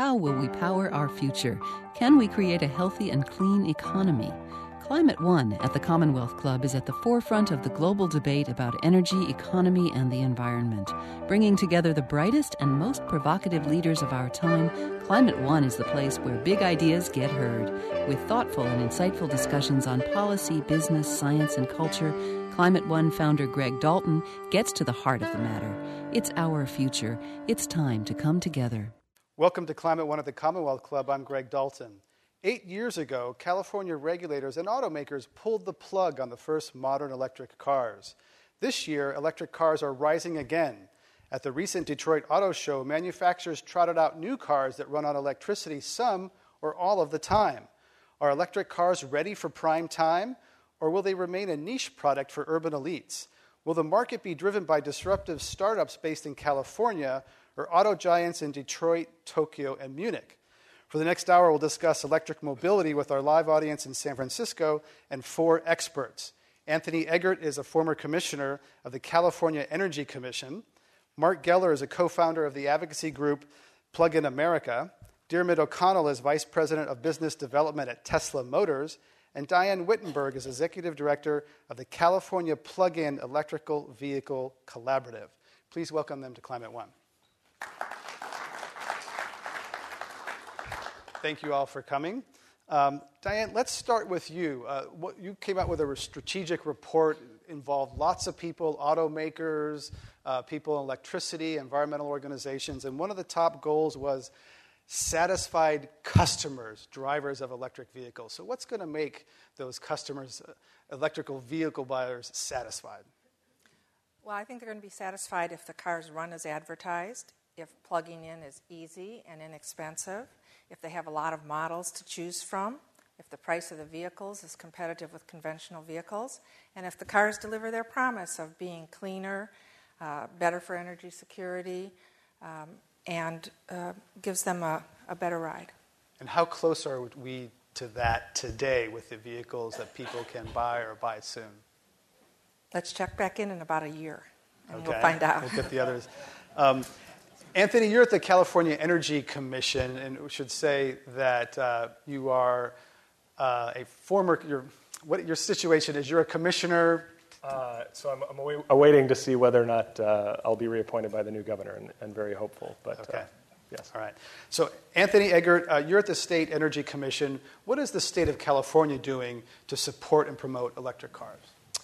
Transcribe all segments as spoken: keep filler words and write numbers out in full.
How will we power our future? Can we create a healthy and clean economy? Climate One at the Commonwealth Club is at the forefront of the global debate about energy, economy, and the environment. Bringing together the brightest and most provocative leaders of our time, Climate One is the place where big ideas get heard. With thoughtful and insightful discussions on policy, business, science, and culture, Climate One founder Greg Dalton gets to the heart of the matter. It's our future. It's time to come together. Welcome to Climate One at the Commonwealth Club. I'm Greg Dalton. Eight years ago, California regulators and automakers pulled the plug on the first modern electric cars. This year, electric cars are rising again. At the recent Detroit Auto Show, manufacturers trotted out new cars that run on electricity some or all of the time. Are electric cars ready for prime time, or will they remain a niche product for urban elites? Will the market be driven by disruptive startups based in California or auto giants in Detroit, Tokyo, and Munich? For the next hour, we'll discuss electric mobility with our live audience in San Francisco and four experts. Anthony Eggert is a former commissioner of the California Energy Commission. Mark Geller is a co-founder of the advocacy group Plug-in America. Diarmuid O'Connell is vice president of business development at Tesla Motors. And Diane Wittenberg is executive director of the California Plug-in Electrical Vehicle Collaborative. Please welcome them to Climate One. Thank you all for coming. Um, Diane, let's start with you. Uh, what, you came out with a strategic report, involved lots of people, automakers, uh, people in electricity, environmental organizations, and one of the top goals was satisfied customers, drivers of electric vehicles. So what's going to make those customers, uh, electrical vehicle buyers, satisfied? Well, I think they're going to be satisfied if the cars run as advertised, if plugging in is easy and inexpensive, if they have a lot of models to choose from, if the price of the vehicles is competitive with conventional vehicles, and if the cars deliver their promise of being cleaner, uh, better for energy security, um, and uh, gives them a, a better ride. And how close are we to that today with the vehicles that people can buy or buy soon? Let's check back in in about a year, and okay. we'll find out. We'll get the others. Um, Anthony, you're at the California Energy Commission, and we should say that uh, you are uh, a former, your, what your situation is, you're a commissioner. Uh, so I'm, I'm away, awaiting to see whether or not uh, I'll be reappointed by the new governor, and, and very hopeful. But okay. uh, yes. All right. So Anthony Eggert, uh, you're at the State Energy Commission. What is the state of California doing to support and promote electric cars?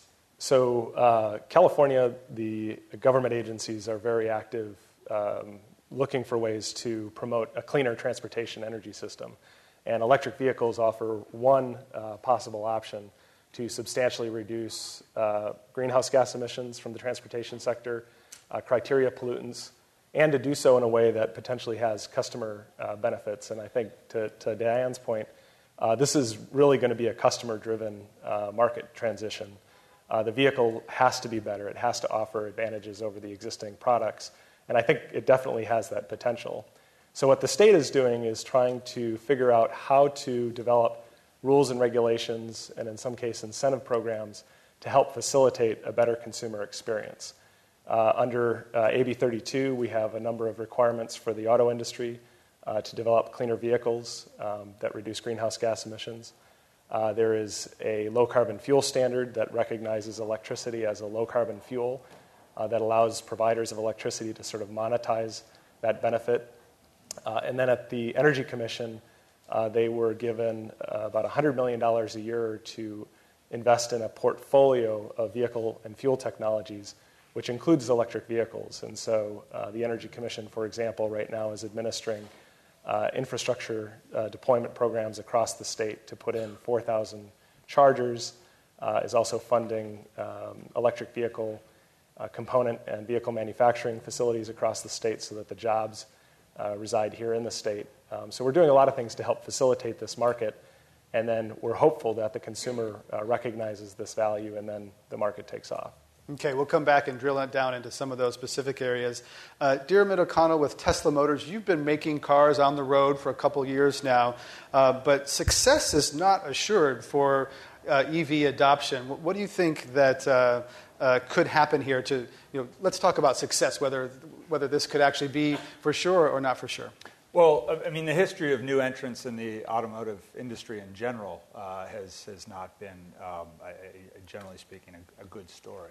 So uh, California, the government agencies are very active um, looking for ways to promote a cleaner transportation energy system. And electric vehicles offer one uh, possible option to substantially reduce uh, greenhouse gas emissions from the transportation sector, uh, criteria pollutants, and to do so in a way that potentially has customer uh, benefits. And I think to, to Diane's point, uh, this is really going to be a customer-driven uh, market transition. Uh, the vehicle has to be better. It has to offer advantages over the existing products. And I think it definitely has that potential. So what the state is doing is trying to figure out how to develop rules and regulations, and in some cases incentive programs, to help facilitate a better consumer experience. Uh, under uh, A B thirty-two, we have a number of requirements for the auto industry uh, to develop cleaner vehicles um, that reduce greenhouse gas emissions. Uh, there is a low-carbon fuel standard that recognizes electricity as a low-carbon fuel uh, that allows providers of electricity to sort of monetize that benefit. Uh, and then at the Energy Commission, uh, they were given uh, about one hundred million dollars a year to invest in a portfolio of vehicle and fuel technologies, which includes electric vehicles. And so uh, the Energy Commission, for example, right now is administering uh, infrastructure uh, deployment programs across the state to put in four thousand chargers, uh, is also funding um, electric vehicle uh, component and vehicle manufacturing facilities across the state so that the jobs uh, reside here in the state. Um, so we're doing a lot of things to help facilitate this market, and then we're hopeful that the consumer uh, recognizes this value and then the market takes off. Okay, we'll come back and drill it down into some of those specific areas. Uh, Diarmuid O'Connell with Tesla Motors, you've been making cars on the road for a couple years now, uh, but success is not assured for uh, E V adoption. What, what do you think that uh, uh, could happen here to, you know, let's talk about success, whether whether this could actually be for sure or not for sure. Well, I mean, the history of new entrants in the automotive industry in general uh, has has not been, um, a, a, generally speaking, a, a good story.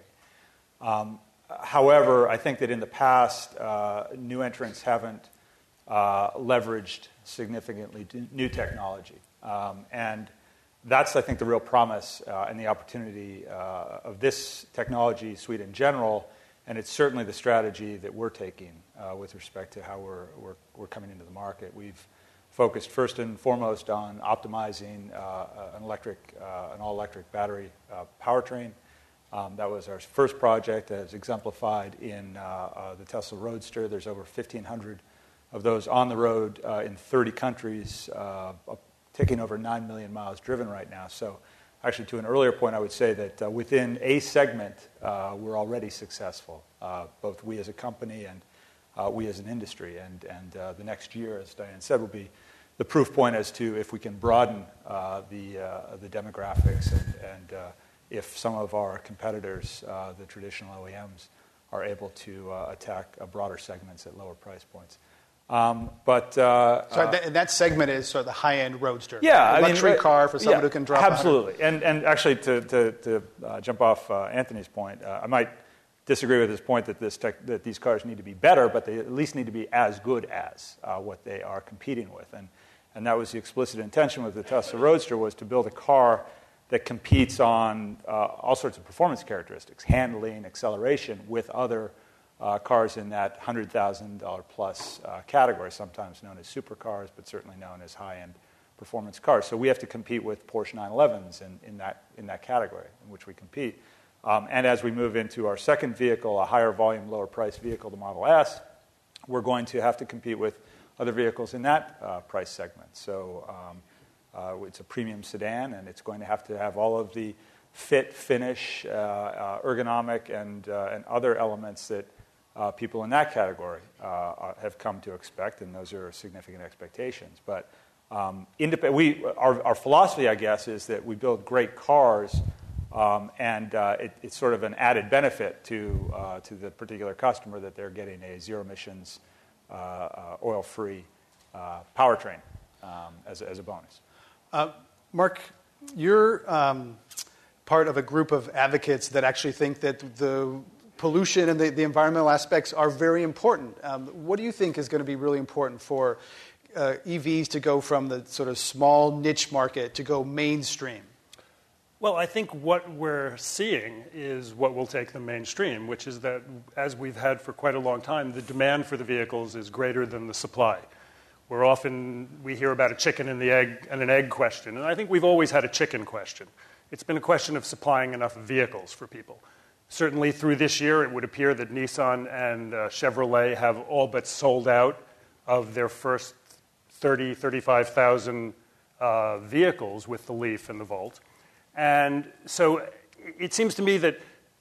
Um, however, I think that in the past, uh, new entrants haven't uh, leveraged significantly new technology, um, and that's, I think, the real promise uh, and the opportunity uh, of this technology suite in general. And it's certainly the strategy that we're taking uh, with respect to how we're, we're we're coming into the market. We've focused first and foremost on optimizing uh, an electric, uh, an all-electric battery uh, powertrain. Um, that was our first project, as exemplified in uh, uh, the Tesla Roadster. There's over fifteen hundred of those on the road uh, in thirty countries, uh, taking over nine million miles driven right now. So. Actually, to an earlier point, I would say that uh, within a segment, uh, we're already successful, uh, both we as a company and uh, we as an industry. And, and uh, the next year, as Diane said, will be the proof point as to if we can broaden uh, the, uh, the demographics and, and uh, if some of our competitors, uh, the traditional O E Ms, are able to uh, attack uh, broader segments at lower price points. Um, but uh, so that, and that segment is sort of the high-end roadster. Yeah, a luxury I mean, car for someone yeah, who can drop. Absolutely, and and actually to to, to uh, jump off uh, Anthony's point, uh, I might disagree with his point that this tech, that these cars need to be better, but they at least need to be as good as uh, what they are competing with, and and that was the explicit intention with the Tesla Roadster, was to build a car that competes on uh, all sorts of performance characteristics, handling, acceleration, with other Uh, cars in that one hundred thousand dollars plus uh, category, sometimes known as supercars, but certainly known as high-end performance cars. So we have to compete with Porsche nine elevens in, in, that, in that category in which we compete. Um, and as we move into our second vehicle, a higher volume, lower price vehicle, the Model S, we're going to have to compete with other vehicles in that uh, price segment. So um, uh, it's a premium sedan, and it's going to have to have all of the fit, finish, uh, uh, ergonomic, and, uh, and other elements that Uh, people in that category uh, have come to expect, and those are significant expectations. But um, indep- we, our, our philosophy, I guess, is that we build great cars, um, and uh, it, it's sort of an added benefit to uh, to the particular customer that they're getting a zero emissions, uh, uh, oil-free uh, powertrain um, as, as a bonus. Uh, Mark, you're um, part of a group of advocates that actually think that the pollution and the, the environmental aspects are very important. Um, what do you think is going to be really important for uh, E Vs to go from the sort of small niche market to go mainstream? Well, I think what we're seeing is what will take them mainstream, which is that, as we've had for quite a long time, the demand for the vehicles is greater than the supply. We're often, we hear about a chicken and the egg and an egg question, and I think we've always had a chicken question. It's been a question of supplying enough vehicles for people. Certainly through this year, it would appear that Nissan and uh, Chevrolet have all but sold out of their first thirty, thirty-five thousand uh, vehicles with the Leaf and the Volt. And so it seems to me that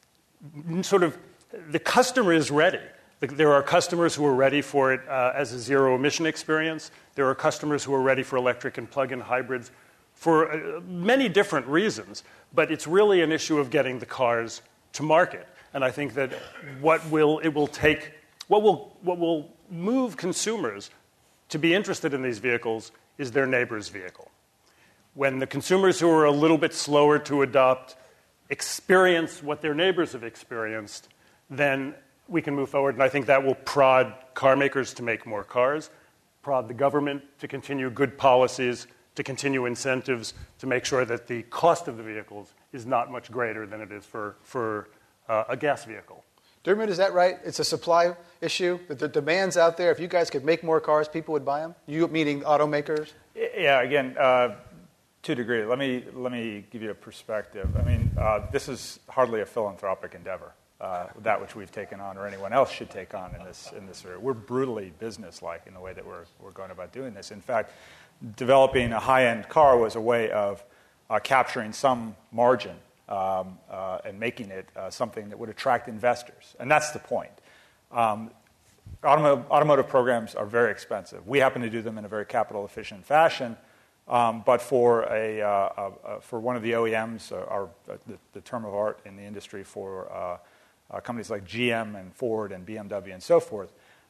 sort of the customer is ready. There are customers who are ready for it uh, as a zero-emission experience. There are customers who are ready for electric and plug-in hybrids for uh, many different reasons. But it's really an issue of getting the cars to market, and I think that what will it will take, what will what will move consumers to be interested in these vehicles is their neighbor's vehicle. When the consumers who are a little bit slower to adopt experience what their neighbors have experienced, then we can move forward, and I think that will prod car makers to make more cars, prod the government to continue good policies, to continue incentives to make sure that the cost of the vehicles is not much greater than it is for, for uh, a gas vehicle. Dermot, is that right? It's a supply issue? That the demand's out there? If you guys could make more cars, people would buy them? You meaning automakers? Yeah, again, uh, to a degree. Let me, let me give you a perspective. I mean, uh, this is hardly a philanthropic endeavor, uh, that which we've taken on or anyone else should take on in this, in this area. We're brutally business-like in the way that we're, we're going about doing this. In fact, developing a high-end car was a way of uh, capturing some margin um, uh, and making it uh, something that would attract investors. And that's the point. Um, automotive, automotive programs are very expensive. We happen to do them in a very capital-efficient fashion. Um, but for a, uh, uh, for one of the O E Ms, uh, our, uh, the, the term of art in the industry for uh, uh, companies like G M and Ford and B M W and so forth,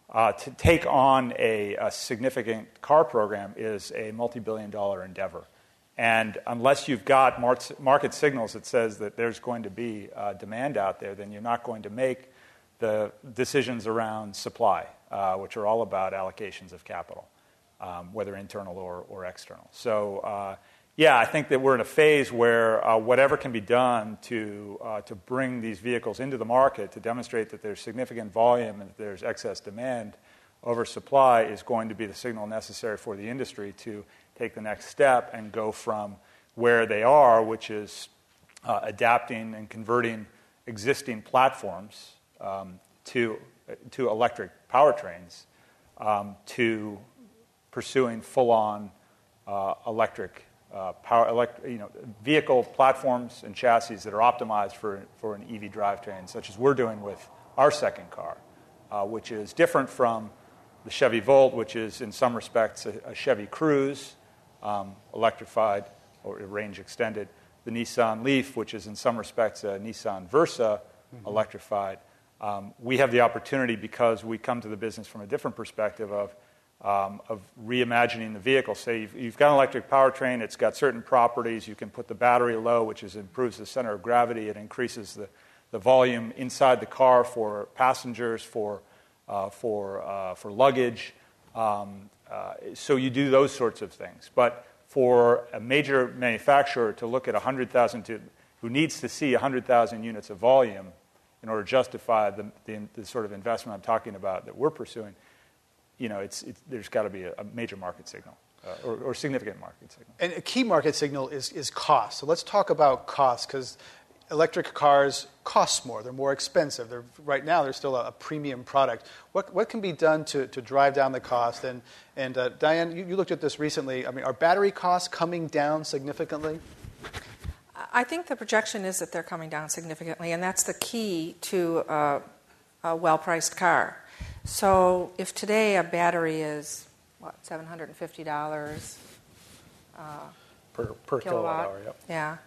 uh, to take on a, a significant car program is a multi-billion dollar endeavor. And unless you've got market signals that says that there's going to be uh, demand out there, then you're not going to make the decisions around supply, uh, which are all about allocations of capital, um, whether internal or, or external. So, uh, yeah, I think that we're in a phase where uh, whatever can be done to uh, to bring these vehicles into the market to demonstrate that there's significant volume and that there's excess demand over supply is going to be the signal necessary for the industry to take the next step and go from where they are, which is uh, adapting and converting existing platforms um, to to electric powertrains, um, to pursuing full-on uh, electric uh, power, elect, you know, vehicle platforms and chassis that are optimized for for an E V drivetrain, such as we're doing with our second car, uh, which is different from the Chevy Volt, which is in some respects a, a Chevy Cruze, um, electrified or range extended. The Nissan Leaf, which is in some respects a Nissan Versa, mm-hmm. electrified. Um, we have the opportunity, because we come to the business from a different perspective of um, of reimagining the vehicle. Say you've, you've got an electric powertrain, it's got certain properties. You can put the battery low, which is, improves the center of gravity. It increases the, the volume inside the car for passengers, for uh, for uh, for luggage. Um, uh, so you do those sorts of things. But for a major manufacturer to look at one hundred thousand, to, who needs to see one hundred thousand units of volume in order to justify the, the, the sort of investment I'm talking about that we're pursuing, you know, it's, it's, there's got to be a, a major market signal uh, or, or significant market signal. And a key market signal is, is cost. So let's talk about cost, because electric cars cost more. They're more expensive. They're, right now, they're still a, a premium product. What, what can be done to, to drive down the cost? And, and uh, Diane, you, you looked at this recently. I mean, are battery costs coming down significantly? I think the projection is that they're coming down significantly, and that's the key to uh, a well-priced car. So if today a battery is, what, seven hundred fifty dollars uh, per, per kilowatt, kilowatt hour, yep. Yeah.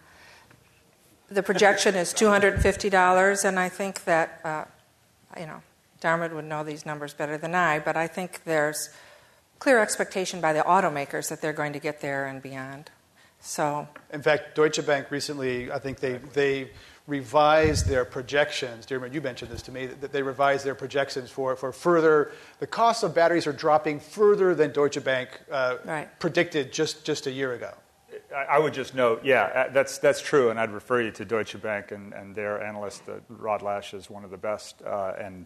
The projection is two hundred fifty dollars, and I think that, uh, you know, Darmid would know these numbers better than I, but I think there's clear expectation by the automakers that they're going to get there and beyond. So, in fact, Deutsche Bank recently, I think they they revised their projections. Darmid, you mentioned this to me, that they revised their projections for, for further, the cost of batteries are dropping further than Deutsche Bank uh, right. predicted just, just a year ago. I would just note, yeah, that's that's true, and I'd refer you to Deutsche Bank and, and their analyst, uh, Rod Lash, is one of the best uh, and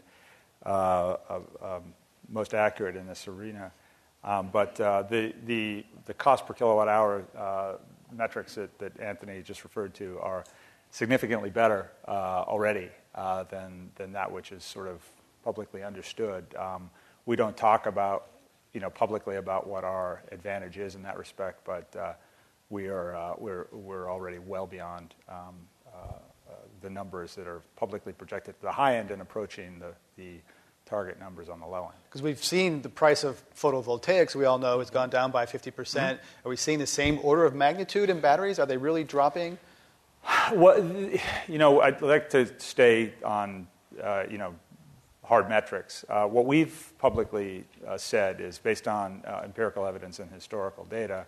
uh, uh, um, most accurate in this arena. Um, but uh, the, the the cost per kilowatt hour uh, metrics that, that Anthony just referred to are significantly better uh, already uh, than than that which is sort of publicly understood. Um, we don't talk about, you know, publicly about what our advantage is in that respect, but uh, we are uh, we're we're already well beyond um, uh, uh, the numbers that are publicly projected at the high end and approaching the the target numbers on the low end. Because we've seen the price of photovoltaics, we all know, has gone down by fifty percent. Mm-hmm. Are we seeing the same order of magnitude in batteries? Are they really dropping? Well, you know, I'd like to stay on, uh, you know, hard metrics. Uh, what we've publicly uh, said is, based on uh, empirical evidence and historical data,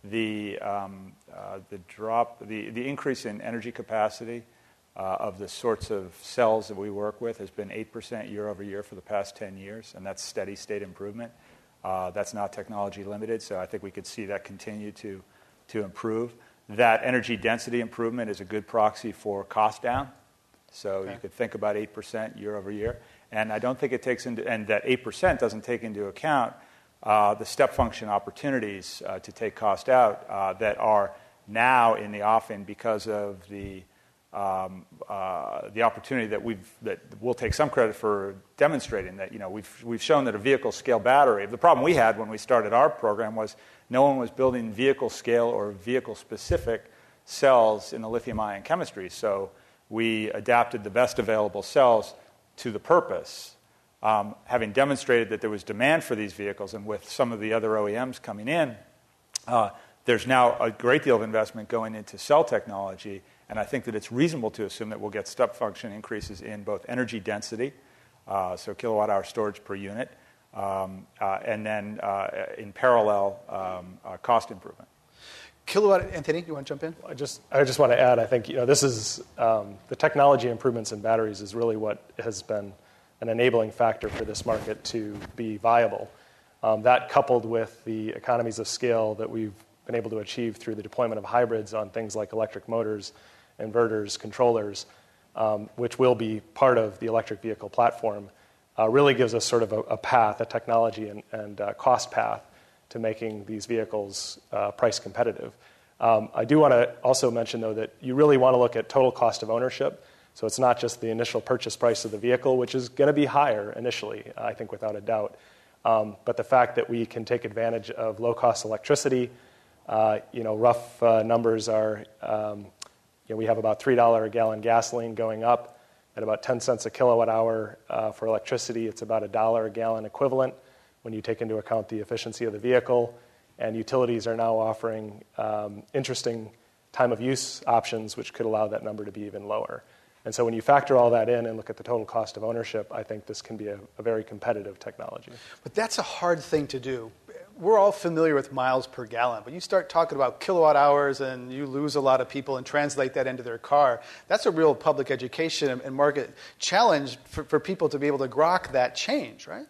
the um, uh, the drop, the, the increase in energy capacity Uh, of the sorts of cells that we work with has been eight percent year over year for the past ten years, and that's steady state improvement. Uh, that's not technology limited, so I think we could see that continue to, to improve. That energy density improvement is a good proxy for cost down, so okay. You could think about eight percent year over year. And I don't think it takes into, and that eight percent doesn't take into account uh, the step function opportunities uh, to take cost out uh, that are now in the offing because of the Um, uh, the opportunity that we've that we'll take some credit for demonstrating that, you know, we've we've shown that a vehicle scale battery. The problem we had when we started our program was no one was building vehicle scale or vehicle specific cells in the lithium ion chemistry. So we adapted the best available cells to the purpose. Um, having demonstrated that there was demand for these vehicles, and with some of the other O E Ms coming in, uh, there's now a great deal of investment going into cell technology. And I think that it's reasonable to assume that we'll get step function increases in both energy density, uh, so kilowatt hour storage per unit, um, uh, and then uh, in parallel, um, uh, cost improvement. Kilowatt, Anthony, you want to jump in? I just, I just want to add, I think, you know, this is, um, the technology improvements in batteries is really what has been an enabling factor for this market to be viable. Um, that coupled with the economies of scale that we've been able to achieve through the deployment of hybrids on things like electric motors, inverters, controllers, um, which will be part of the electric vehicle platform, uh, really gives us sort of a, a path, a technology and, and uh, cost path to making these vehicles uh, price competitive. Um, I do want to also mention, though, that you really want to look at total cost of ownership. So it's not just the initial purchase price of the vehicle, which is going to be higher initially, I think, without a doubt. Um, but the fact that we can take advantage of low-cost electricity, uh, you know, rough uh, numbers are, um, you know, we have about three dollars a gallon gasoline going up at about ten cents a kilowatt hour uh, for electricity. It's about a dollar a gallon equivalent when you take into account the efficiency of the vehicle. And utilities are now offering um, interesting time of use options, which could allow that number to be even lower. And so when you factor all that in and look at the total cost of ownership, I think this can be a, a very competitive technology. But that's a hard thing to do. We're all familiar with miles per gallon, but you start talking about kilowatt hours and you lose a lot of people and translate that into their car. That's a real public education and market challenge for, for people to be able to grok that change, right?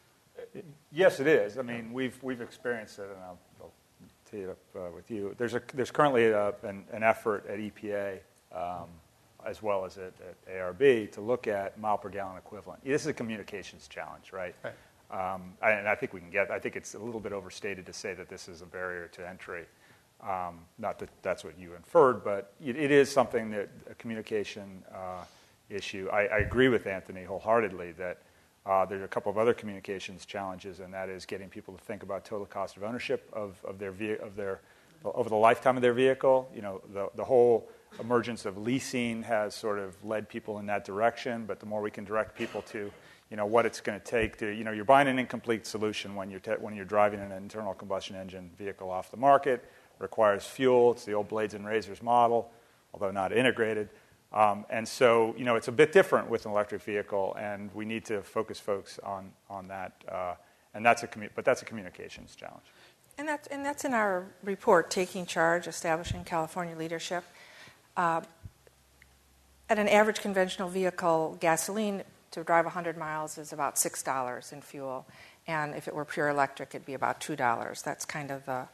Yes, it is. I mean, we've we've experienced it, and I'll, I'll tee it up uh, with you. There's a there's currently a, an, an effort at E P A, um, as well as at, at A R B, to look at mile per gallon equivalent. This is a communications challenge, right? Right. Um, and I think we can get. I think it's a little bit overstated to say that this is a barrier to entry. Um, not that that's what you inferred, but it, it is something that a communication uh, issue. I, I agree with Anthony wholeheartedly that. Uh, there's a couple of other communications challenges, and that is getting people to think about total cost of ownership of, of their ve- of their over the lifetime of their vehicle. You know, the the whole emergence of leasing has sort of led people in that direction. But the more we can direct people to, you know, what it's going to take to, you know, you're buying an incomplete solution when you're te- when you're driving an internal combustion engine vehicle off the market. It requires fuel. It's the old blades and razors model, although not integrated. Um, and so, you know, it's a bit different with an electric vehicle, and we need to focus folks on on that. Uh, and that's a commu- but that's a communications challenge. And that's and that's in our report, Taking Charge: Establishing California Leadership. Uh, at an average conventional vehicle, gasoline to drive one hundred miles is about six dollars in fuel, and if it were pure electric, it'd be about two dollars. That's kind of the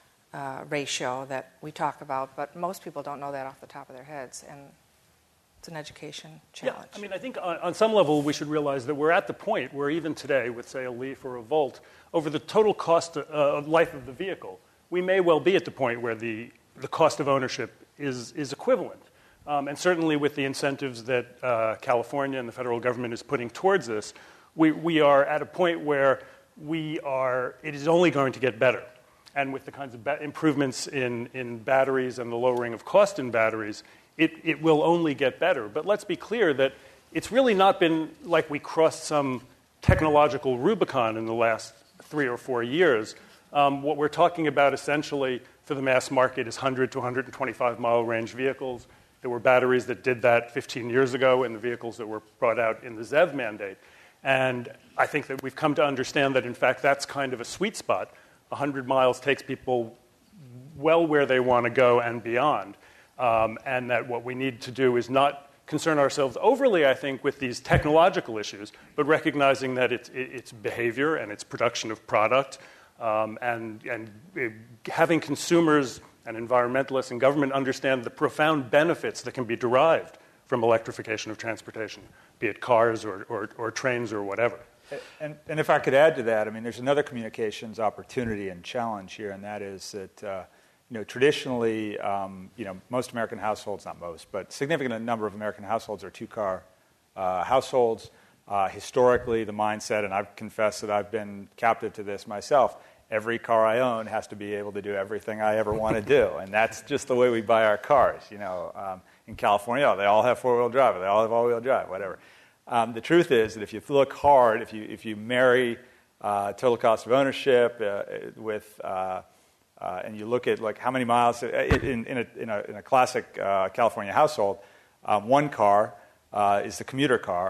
uh, ratio that we talk about, but most people don't know that off the top of their heads, and it's an education challenge. Yeah, I mean, I think on, on some level we should realize that we're at the point where even today, with, say, a Leaf or a Volt, over the total cost of uh, life of the vehicle, we may well be at the point where the, the cost of ownership is, is equivalent. Um, and certainly with the incentives that uh, California and the federal government is putting towards this, we, we are at a point where we are, it is only going to get better. And with the kinds of ba- improvements in, in batteries and the lowering of cost in batteries, It, it will only get better. But let's be clear that it's really not been like we crossed some technological Rubicon in the last three or four years. Um, what we're talking about essentially for the mass market is one hundred to one twenty-five mile range vehicles. There were batteries that did that fifteen years ago in the vehicles that were brought out in the Z E V mandate. And I think that we've come to understand that, in fact, that's kind of a sweet spot. one hundred miles takes people well where they want to go and beyond. Um, and that what we need to do is not concern ourselves overly, I think, with these technological issues, but recognizing that it's, it's behavior and it's production of product, um, and, and uh, having consumers and environmentalists and government understand the profound benefits that can be derived from electrification of transportation, be it cars or, or, or trains or whatever. And, and if I could add to that, I mean, there's another communications opportunity and challenge here, and that is that uh, You know, traditionally, um, you know, most American households, not most, but significant number of American households are two-car uh, households. Uh, historically, the mindset, and I've confessed that I've been captive to this myself, every car I own has to be able to do everything I ever want to do, and that's just the way we buy our cars. You know, um, in California, oh, they all have four-wheel drive, or they all have all-wheel drive, whatever. Um, the truth is that if you look hard, if you if you marry uh, total cost of ownership uh, with uh, Uh, and you look at like how many miles in, in, a, in, a, in a classic uh, California household, um, one car uh, is the commuter car,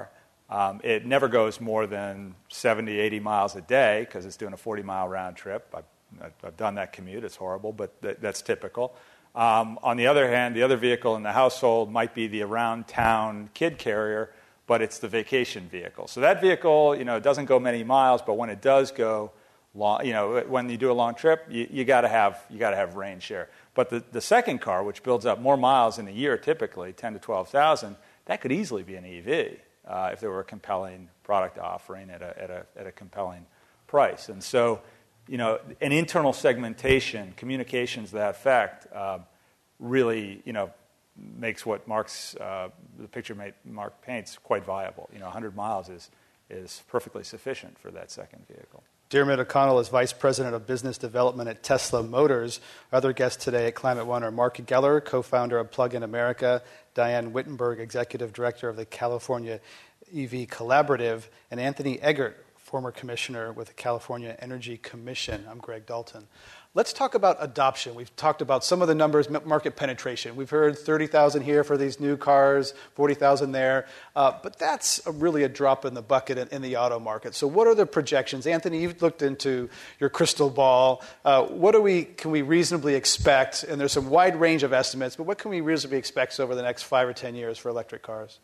Um, it never goes more than seventy, eighty miles a day because it's doing a forty-mile round trip. I've, I've done that commute. It's horrible, but th- that's typical. Um, on the other hand, the other vehicle in the household might be the around-town kid carrier, but it's the vacation vehicle. So that vehicle, you know, doesn't go many miles, but when it does go long, you know, when you do a long trip, you, you got to have you got to have range share. But the, the second car, which builds up more miles in a year, typically ten to twelve thousand, that could easily be an E V. Uh, if there were a compelling product offering at a, at a at a compelling price. And so, you know, an internal segmentation, communications to that effect, uh, really, you know, makes what Mark's, uh, the picture Mark paints quite viable. You know, one hundred miles is, is perfectly sufficient for that second vehicle. Diarmuid O'Connell is Vice President of Business Development at Tesla Motors. Our other guests today at Climate One are Mark Geller, co-founder of Plug in America, Diane Wittenberg, Executive Director of the California E V Collaborative, and Anthony Eggert, former commissioner with the California Energy Commission. I'm Greg Dalton. Let's talk about adoption. We've talked about some of the numbers, market penetration. We've heard thirty thousand here for these new cars, forty thousand there. Uh, but that's a, really a drop in the bucket in, in the auto market. So what are the projections? Anthony, you've looked into your crystal ball. Uh, what do we can we reasonably expect? And there's some wide range of estimates, but what can we reasonably expect over the next five or ten years for electric cars?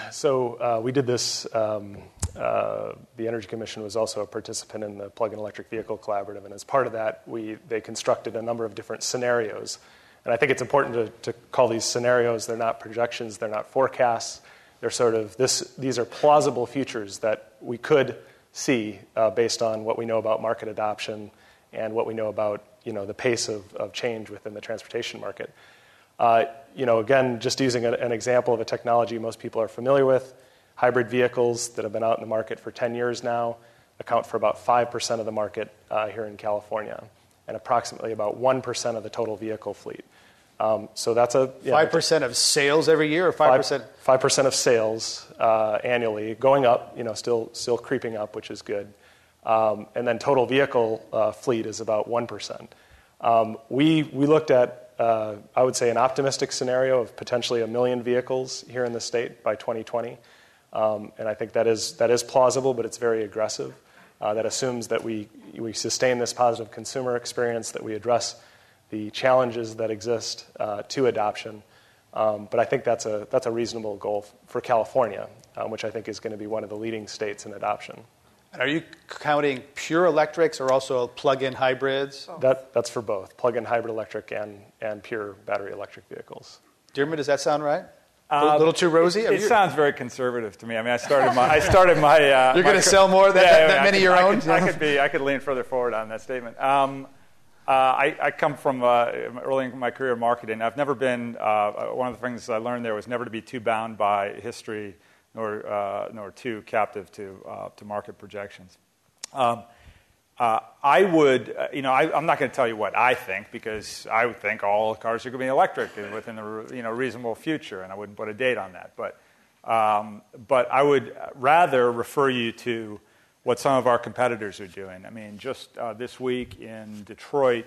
So uh, we did this. Um, uh, the Energy Commission was also a participant in the Plug-in Electric Vehicle Collaborative, and as part of that, we they constructed a number of different scenarios. And I think it's important to, to call these scenarios. They're not projections. They're not forecasts. They're sort of this. These are plausible futures that we could see uh, based on what we know about market adoption and what we know about you know the pace of, of change within the transportation market. Uh, you know, again, just using a, an example of a technology most people are familiar with, hybrid vehicles that have been out in the market for ten years now account for about five percent of the market uh, here in California and approximately about one percent of the total vehicle fleet. Um, so that's a... Yeah, five percent of sales every year or five percent? five percent of sales uh, annually, going up, you know, still still creeping up, which is good. Um, and then total vehicle uh, fleet is about one percent. Um, we, we looked at Uh, I would say an optimistic scenario of potentially a million vehicles here in the state by twenty twenty. Um, and I think that is that is plausible, but it's very aggressive. Uh, that assumes that we, we sustain this positive consumer experience, that we address the challenges that exist uh, to adoption. Um, but I think that's a, that's a reasonable goal f- for California, um, which I think is going to be one of the leading states in adoption. And are you counting pure electrics or also plug-in hybrids? Oh. That, that's for both, plug-in hybrid electric and, and pure battery electric vehicles. Diarmuid, does that sound right? Uh, a little too rosy? It, it sounds very conservative to me. I mean, I started my. I started my. Uh, You're going to sell more than, yeah, than, yeah, than I many could, of your I own? Could, I could be. I could lean further forward on that statement. Um, uh, I, I come from uh, early in my career marketing. I've never been. Uh, one of the things I learned there was never to be too bound by history, nor uh, nor too captive to uh, to market projections. Um, uh, I would, uh, you know, I, I'm not going to tell you what I think because I would think all cars are going to be electric within the you know reasonable future, and I wouldn't put a date on that. But um, but I would rather refer you to what some of our competitors are doing. I mean, just uh, this week in Detroit,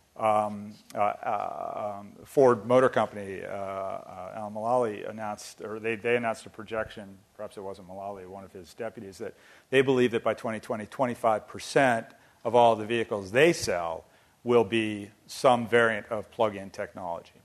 um, uh, uh, um, Ford Motor Company, uh, uh, Al Mulally announced, or they, they announced a projection, perhaps it wasn't Mulally, one of his deputies, that they believe that by twenty twenty, twenty-five percent of all the vehicles they sell will be some variant of plug-in technology.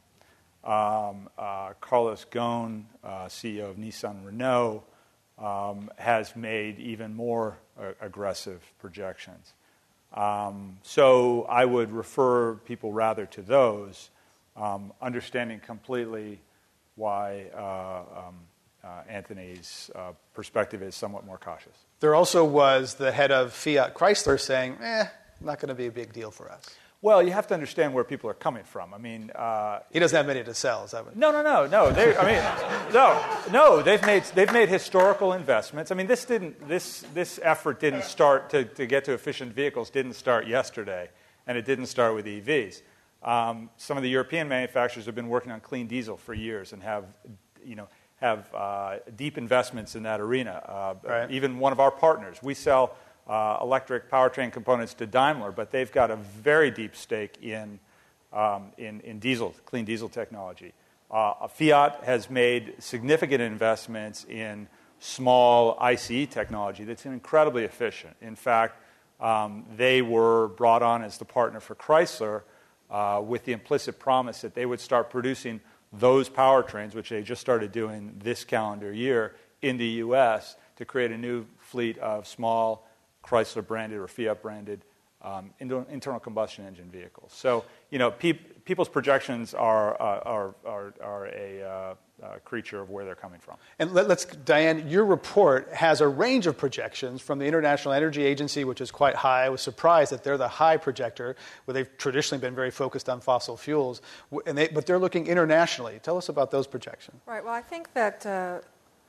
Um, uh, Carlos Ghosn, uh, C E O of Nissan Renault, um, has made even more uh, aggressive projections. Um, so I would refer people rather to those, um, understanding completely why uh, um, uh, Anthony's uh, perspective is somewhat more cautious. There also was the head of Fiat Chrysler saying, eh, not going to be a big deal for us. Well, you have to understand where people are coming from. I mean, uh, he doesn't have many to sell, is that what? No, no, no, no. They, I mean, no, no. They've made they've made historical investments. I mean, this didn't this this effort didn't start to, to get to efficient vehicles. Didn't start yesterday, and it didn't start with E Vs. Um, some of the European manufacturers have been working on clean diesel for years and have, you know, have uh, deep investments in that arena. Uh, right. Even one of our partners, we sell. Uh, electric powertrain components to Daimler, but they've got a very deep stake in um, in, in diesel, clean diesel technology. Uh, Fiat has made significant investments in small I C E technology that's incredibly efficient. In fact, um, they were brought on as the partner for Chrysler uh, with the implicit promise that they would start producing those powertrains, which they just started doing this calendar year in the U S, to create a new fleet of small Chrysler-branded or Fiat-branded um, internal combustion engine vehicles. So, you know, pe- people's projections are uh, are are, are a, uh, a creature of where they're coming from. And let, let's, Diane, your report has a range of projections from the International Energy Agency, which is quite high. I was surprised that they're the high projector, where they've traditionally been very focused on fossil fuels, and they, but they're looking internationally. Tell us about those projections. Right. Well, I think that uh,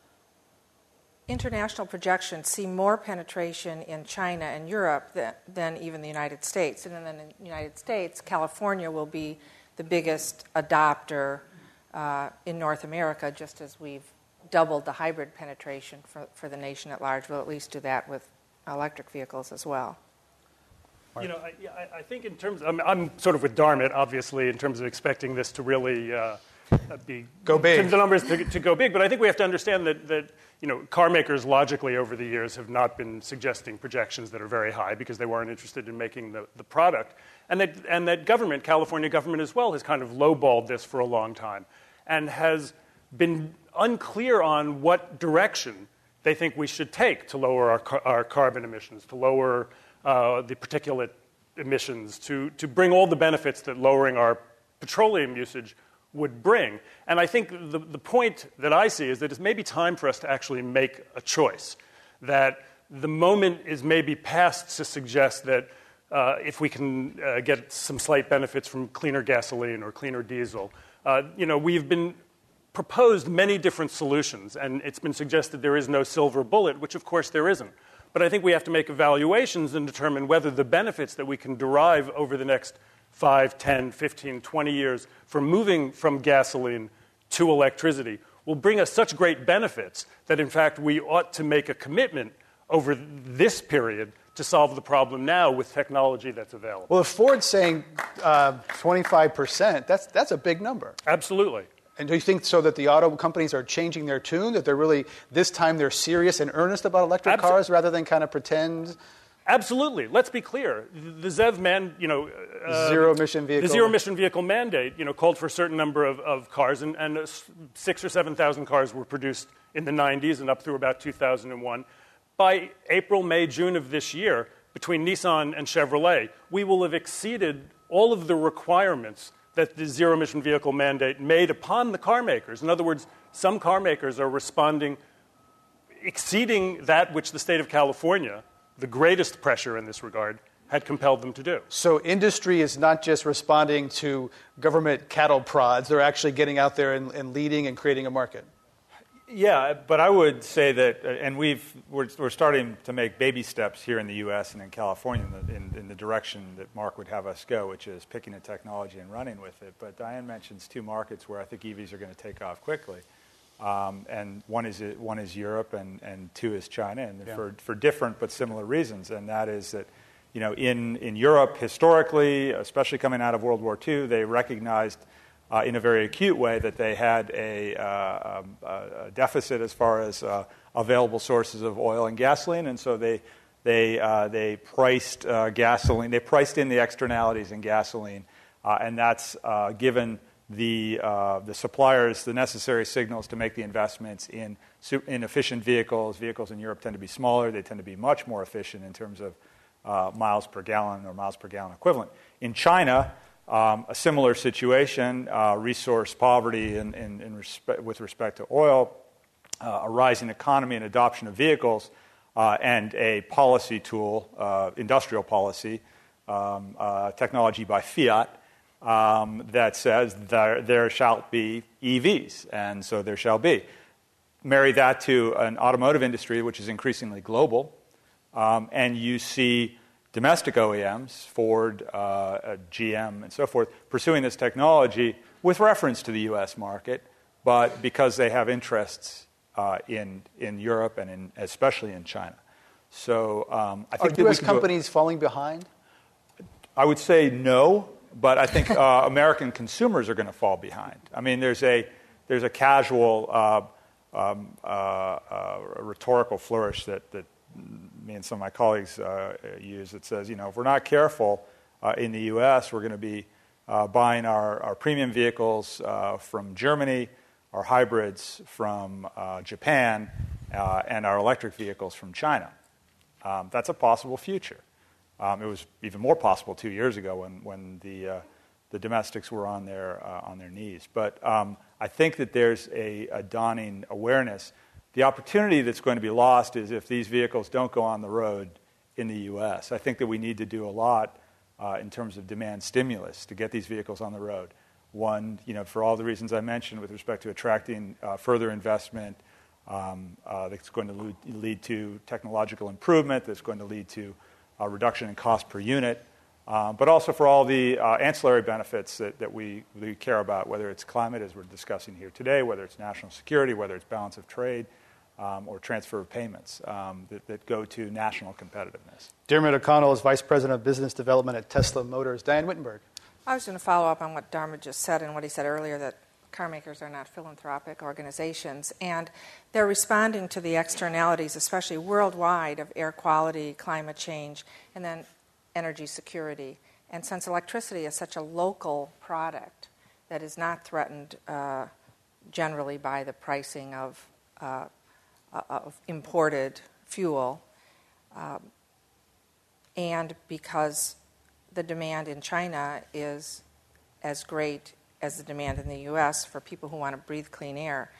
international projections see more penetration in China and Europe than, than even the United States. And then in the United States, California will be the biggest adopter uh, in North America, just as we've doubled the hybrid penetration for, for the nation at large. We'll at least do that with electric vehicles as well. You know, I, I think in terms, I'm, I'm sort of with Darmit, obviously, in terms of expecting this to really uh, be go big, the numbers to, to go big. But I think we have to understand that that you know, car makers logically over the years have not been suggesting projections that are very high because they weren't interested in making the, the product, and that and that government, California government as well, has kind of lowballed this for a long time, and has been unclear on what direction they think we should take to lower our car, our carbon emissions, to lower uh, the particulate emissions, to to bring all the benefits that lowering our petroleum usage would bring. And I think the, the point that I see is that it's maybe time for us to actually make a choice, that the moment is maybe past to suggest that uh, if we can uh, get some slight benefits from cleaner gasoline or cleaner diesel. Uh, you know, we've been proposed many different solutions, and it's been suggested there is no silver bullet, which of course there isn't. But I think we have to make evaluations and determine whether the benefits that we can derive over the next five, ten, fifteen, twenty years from moving from gasoline to electricity will bring us such great benefits that, in fact, we ought to make a commitment over this period to solve the problem now with technology that's available. Well, if Ford's saying uh, twenty-five percent, that's, that's a big number. Absolutely. And do you think so that the auto companies are changing their tune, that they're really, this time they're serious and earnest about electric Absol- cars rather than kind of pretend? Absolutely. Let's be clear. The ZEV man, you know, uh, zero emission vehicle. The zero emission vehicle mandate, you know, called for a certain number of, of cars, and, and uh, six or seven thousand cars were produced in the nineties and up through about two thousand one. By April, May, June of this year, between Nissan and Chevrolet, we will have exceeded all of the requirements that the zero emission vehicle mandate made upon the car makers. In other words, some car makers are responding, exceeding that which the state of California, the greatest pressure in this regard, had compelled them to do. So industry is not just responding to government cattle prods. They're actually getting out there and, and leading and creating a market. Yeah, but I would say that, and we've, we're, we're starting to make baby steps here in the U S and in California in the, in, in the direction that Mark would have us go, which is picking a technology and running with it. But Diane mentions two markets where I think E Vs are going to take off quickly. Um, and one is one is Europe, and, and two is China, and yeah. for for different but similar reasons. And that is that, you know, in, in Europe historically, especially coming out of World War Two, they recognized uh, in a very acute way that they had a, uh, a, a deficit as far as uh, available sources of oil and gasoline, and so they they uh, they priced uh, gasoline. They priced in the externalities in gasoline, uh, and that's uh, given the uh, the suppliers the necessary signals to make the investments in in efficient vehicles. Vehicles in Europe tend to be smaller. They tend to be much more efficient in terms of uh, miles per gallon or miles per gallon equivalent. In China, um, a similar situation: uh, resource poverty in, in, in respe- with respect to oil, uh, a rising economy and adoption of vehicles, uh, and a policy tool, uh, industrial policy, um, uh, technology by Fiat. Um, that says there, there shall be E Vs, and so there shall be. Marry that to an automotive industry which is increasingly global, um, and you see domestic O E Ms, Ford, uh, G M, and so forth, pursuing this technology with reference to the U S market, but because they have interests uh, in in Europe and in, especially in China. So um, I think are U S companies go, falling behind? I would say no. But I think uh, American consumers are going to fall behind. I mean, there's a there's a casual uh, um, uh, uh, a rhetorical flourish that, that me and some of my colleagues uh, use that says, you know, if we're not careful uh, in the U S, we're going to be uh, buying our, our premium vehicles uh, from Germany, our hybrids from uh, Japan, uh, and our electric vehicles from China. Um, that's a possible future. Um, it was even more possible two years ago when, when the, uh, the domestics were on their, uh, on their knees. But um, I think that there's a, a dawning awareness. The opportunity that's going to be lost is if these vehicles don't go on the road in the U S. I think that we need to do a lot uh, in terms of demand stimulus to get these vehicles on the road. One, you know, for all the reasons I mentioned with respect to attracting uh, further investment um, uh, that's going to lead, lead to technological improvement, that's going to lead to a reduction in cost per unit, um, but also for all the uh, ancillary benefits that, that we, we care about, whether it's climate, as we're discussing here today, whether it's national security, whether it's balance of trade, um, or transfer of payments um, that, that go to national competitiveness. Dermot O'Connell is Vice President of Business Development at Tesla Motors. Diane Wittenberg. I was going to follow up on what Dermot just said and what he said earlier, that car makers are not philanthropic organizations, and they're responding to the externalities, especially worldwide, of air quality, climate change, and then energy security. And since electricity is such a local product that is not threatened uh, generally by the pricing of, uh, of imported fuel, um, and because the demand in China is as great as the demand in the U S for people who want to breathe clean air,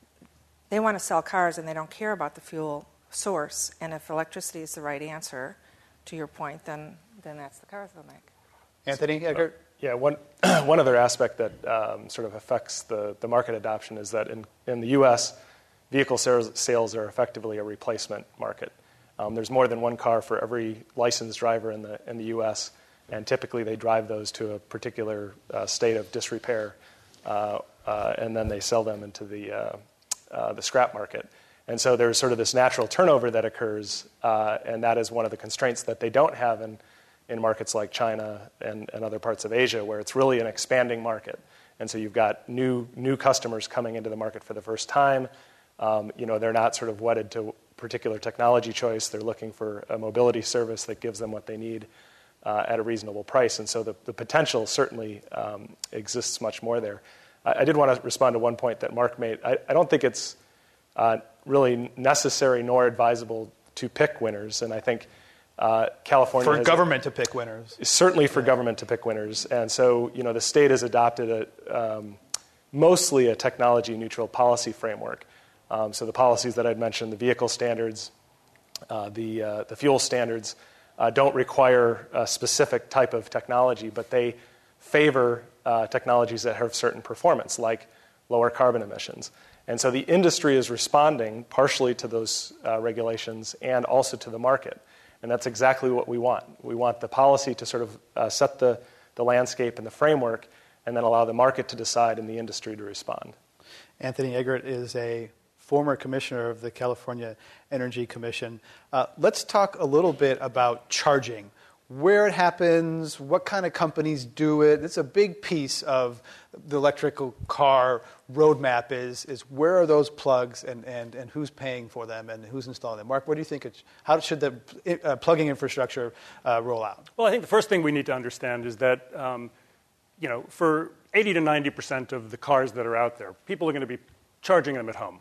they want to sell cars and they don't care about the fuel source. And if electricity is the right answer, to your point, then, then that's the cars they'll make. Anthony Eggert? Uh, yeah, one, one other aspect that um, sort of affects the, the market adoption is that in, in the U S, vehicle sales, sales are effectively a replacement market. Um, there's more than one car for every licensed driver in the, in the U S, and typically they drive those to a particular uh, state of disrepair, uh, uh, and then they sell them into the, uh, uh, the scrap market. And so there's sort of this natural turnover that occurs, uh, and that is one of the constraints that they don't have in, in markets like China and, and other parts of Asia, where it's really an expanding market. And so you've got new new customers coming into the market for the first time. Um, you know, they're not sort of wedded to particular technology choice. They're looking for a mobility service that gives them what they need uh, at a reasonable price. And so the, the potential certainly um, exists much more there. I, I did want to respond to one point that Mark made. I, I don't think it's uh, really necessary nor advisable to pick winners. And I think uh, California For has government a, to pick winners. Certainly for yeah. government to pick winners. And so, you know, the state has adopted a, um, mostly a technology-neutral policy framework. Um, so the policies that I'd mentioned, the vehicle standards, uh, the, uh, the fuel standards, uh, don't require a specific type of technology, but they favor uh, technologies that have certain performance, like lower carbon emissions. And so the industry is responding partially to those uh, regulations and also to the market. And that's exactly what we want. We want the policy to sort of uh, set the, the landscape and the framework, and then allow the market to decide and the industry to respond. Anthony Eggert is a former commissioner of the California Energy Commission. Uh, let's talk a little bit about charging, where it happens, what kind of companies do it. It's a big piece of the electrical car roadmap is, is where are those plugs and, and, and who's paying for them and who's installing them. Mark, what do you think? It's, how should the uh, plugging infrastructure uh, roll out? Well, I think the first thing we need to understand is that, um, you know, for eighty to ninety percent of the cars that are out there, people are going to be charging them at home.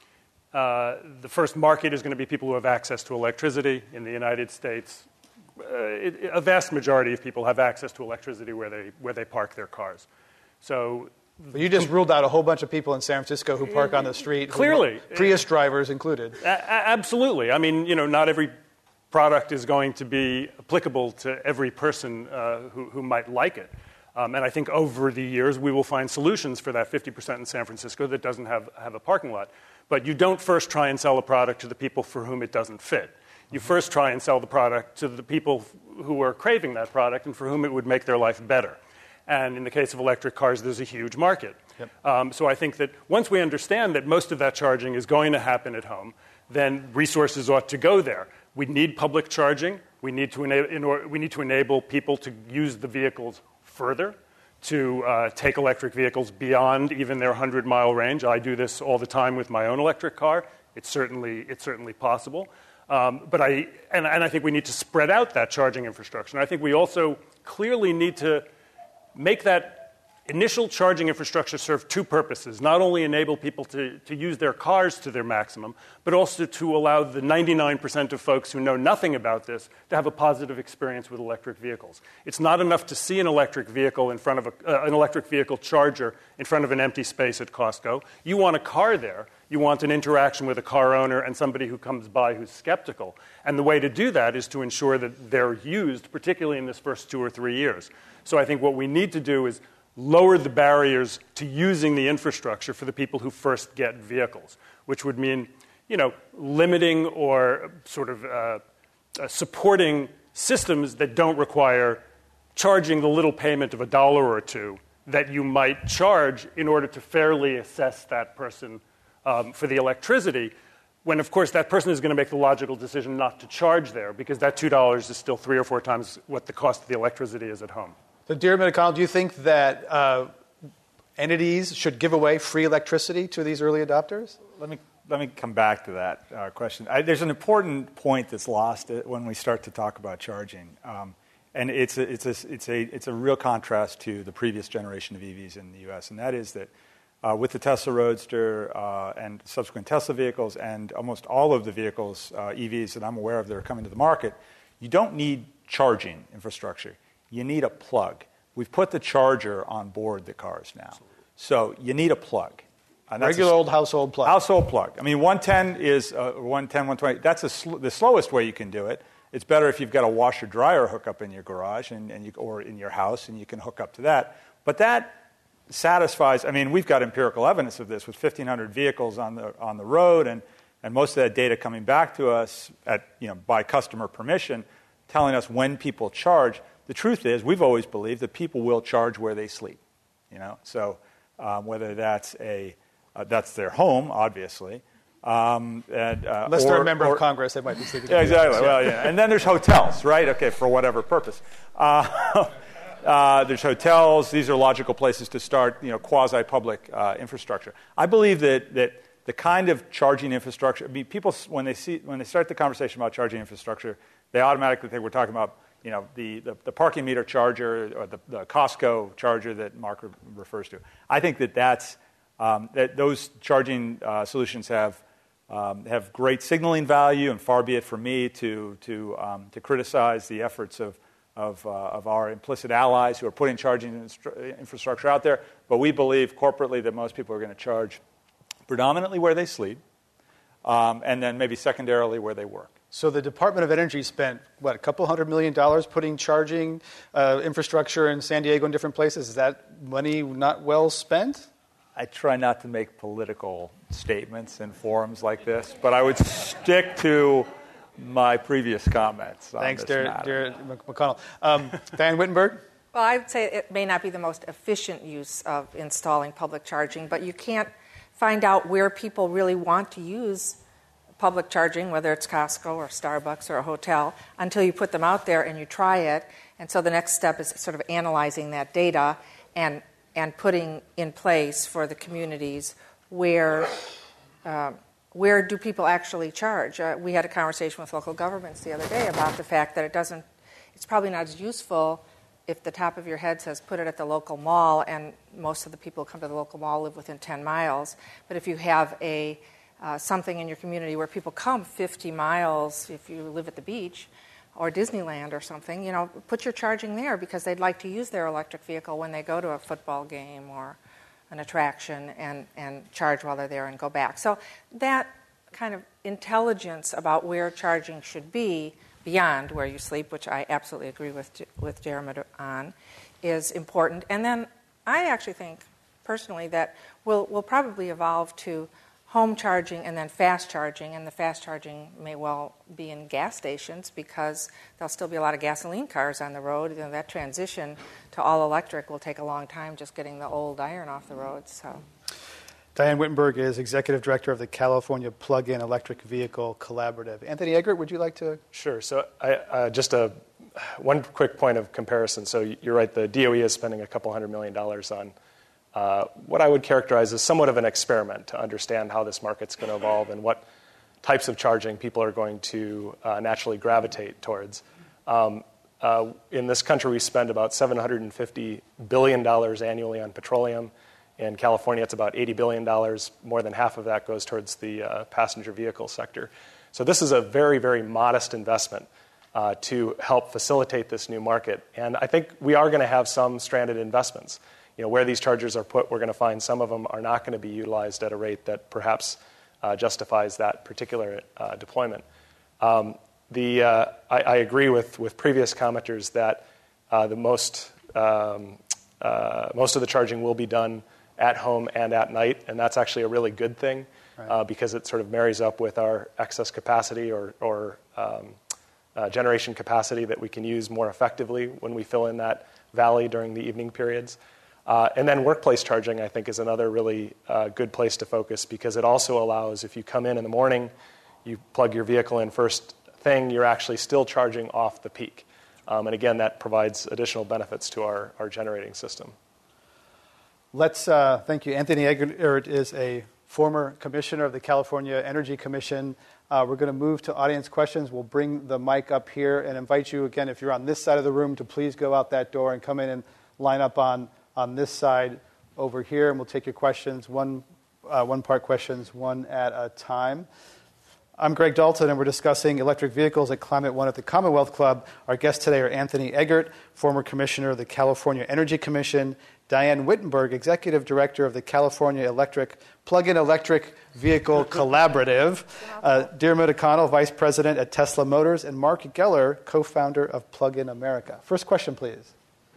Uh, the first market is going to be people who have access to electricity. In the United States, uh, it, a vast majority of people have access to electricity where they where they park their cars. So but you just ruled out a whole bunch of people in San Francisco who park on the street. Clearly, who, Prius drivers included. A- absolutely. I mean, you know, not every product is going to be applicable to every person uh, who, who might like it. Um, and I think over the years we will find solutions for that fifty percent in San Francisco that doesn't have, have a parking lot. But you don't first try and sell a product to the people for whom it doesn't fit. You first try and sell the product to the people who are craving that product and for whom it would make their life better. And in the case of electric cars, there's a huge market. Yep. Um, so I think that once we understand that most of that charging is going to happen at home, then resources ought to go there. We need public charging. We need to enable, in order, we need to enable people to use the vehicles further, to uh, take electric vehicles beyond even their hundred-mile range. I do this all the time with my own electric car. It's certainly, it's certainly possible. Um, but I, and, and I think we need to spread out that charging infrastructure. And I think we also clearly need to make that initial charging infrastructure serve two purposes: not only enable people to, to use their cars to their maximum, but also to allow the ninety-nine percent of folks who know nothing about this to have a positive experience with electric vehicles. It's not enough to see an electric vehicle in front of a, uh, an electric vehicle charger in front of an empty space at Costco. You want a car there. You want an interaction with a car owner and somebody who comes by who's skeptical. And the way to do that is to ensure that they're used, particularly in this first two or three years. So I think what we need to do is lower the barriers to using the infrastructure for the people who first get vehicles, which would mean, you know, limiting or sort of uh, uh, supporting systems that don't require charging the little payment of a dollar or two that you might charge in order to fairly assess that person um, for the electricity, when, of course, that person is going to make the logical decision not to charge there because that two dollars is still three or four times what the cost of the electricity is at home. So, Deirdre McConnell, do you think that uh, entities should give away free electricity to these early adopters? Let me let me come back to that uh, question. I, there's an important point that's lost when we start to talk about charging, um, and it's a, it's a it's a it's a real contrast to the previous generation of E Vs in the U S, and that is that uh, with the Tesla Roadster uh, and subsequent Tesla vehicles and almost all of the vehicles uh, E Vs that I'm aware of that are coming to the market, you don't need charging infrastructure. You need a plug. We've put the charger on board the cars now. So you need a plug. And regular a, old household plug. Household plug. I mean, one ten is uh, one ten, one twenty. That's a sl- the slowest way you can do it. It's better if you've got a washer-dryer hookup in your garage and, and you, or in your house, and you can hook up to that. But that satisfies, I mean, we've got empirical evidence of this with fifteen hundred vehicles on the on the road, and, and most of that data coming back to us at, you know, by customer permission, telling us when people charge. The truth is, we've always believed that people will charge where they sleep, you know. So um, whether that's a uh, that's their home, obviously, um, and, uh, unless or, they're a member or, of Congress, they might be sleeping. Yeah, exactly. The well, yeah, and then there's hotels, right? Okay, for whatever purpose. Uh, uh, there's hotels. These are logical places to start, you know, quasi-public uh, infrastructure. I believe that that the kind of charging infrastructure. I mean, people when they see when they start the conversation about charging infrastructure, they automatically think we're talking about, you know, the, the, the parking meter charger or the, the Costco charger that Mark re- refers to. I think that that's, um, that those charging uh, solutions have um, have great signaling value, and far be it from me to to um, to criticize the efforts of of, uh, of our implicit allies who are putting charging instru- infrastructure out there. But we believe corporately that most people are going to charge predominantly where they sleep, um, and then maybe secondarily where they work. So the Department of Energy spent, what, a couple hundred million dollars putting charging uh, infrastructure in San Diego and different places. Is that money not well spent? I try not to make political statements in forums like this, but I would stick to my previous comments on Thanks, this Deirdre, matter. Deirdre McConnell. Um, Diane Wittenberg? Well, I would say it may not be the most efficient use of installing public charging, but you can't find out where people really want to use public charging, whether it's Costco or Starbucks or a hotel, until you put them out there and you try it. And so the next step is sort of analyzing that data and and putting in place for the communities where uh, where do people actually charge. Uh, we had a conversation with local governments the other day about the fact that it doesn't, it's probably not as useful if the top of your head says put it at the local mall, and most of the people who come to the local mall live within ten miles. But if you have a Uh, something in your community where people come fifty miles, if you live at the beach or Disneyland or something, you know, put your charging there because they'd like to use their electric vehicle when they go to a football game or an attraction and, and charge while they're there and go back. So that kind of intelligence about where charging should be beyond where you sleep, which I absolutely agree with with Jeremy on, is important. And then I actually think personally that we'll, we'll probably evolve to home charging and then fast charging, and the fast charging may well be in gas stations because there'll still be a lot of gasoline cars on the road. You know, that transition to all electric will take a long time, just getting the old iron off the road. So, Diane Wittenberg is Executive Director of the California Plug-in Electric Vehicle Collaborative. Anthony Eggert, would you like to? Sure. So I, uh, just a one quick point of comparison. So you're right, the D O E is spending a couple hundred million dollars on uh, what I would characterize as somewhat of an experiment to understand how this market's going to evolve and what types of charging people are going to uh, naturally gravitate towards. Um, uh, in this country, we spend about seven hundred fifty billion dollars annually on petroleum. In California, it's about eighty billion dollars. More than half of that goes towards the uh, passenger vehicle sector. So this is a very, very modest investment uh, to help facilitate this new market. And I think we are going to have some stranded investments. You know, where these chargers are put, we're going to find some of them are not going to be utilized at a rate that perhaps uh, justifies that particular uh, deployment. Um, the uh, I, I agree with, with previous commenters that uh, the most um, uh, most of the charging will be done at home and at night, and that's actually a really good thing. Right. Uh, because it sort of marries up with our excess capacity or, or um, uh, generation capacity that we can use more effectively when we fill in that valley during the evening periods. Uh, and then workplace charging, I think, is another really uh, good place to focus because it also allows, if you come in in the morning, you plug your vehicle in first thing, you're actually still charging off the peak. Um, and again, that provides additional benefits to our, our generating system. Let's uh, thank you. Anthony Eggert is a former commissioner of the California Energy Commission. Uh, we're going to move to audience questions. We'll bring the mic up here and invite you, again, if you're on this side of the room, to please go out that door and come in and line up on, on this side over here, and we'll take your questions, one, uh, one-part questions, one at a time. I'm Greg Dalton, and we're discussing electric vehicles at Climate One at the Commonwealth Club. Our guests today are Anthony Eggert, former commissioner of the California Energy Commission, Diane Wittenberg, Executive Director of the California Electric Plug-in Electric Vehicle Collaborative, uh, Diarmuid O'Connell, Vice President at Tesla Motors, and Mark Geller, co-founder of Plug-in America. First question, please.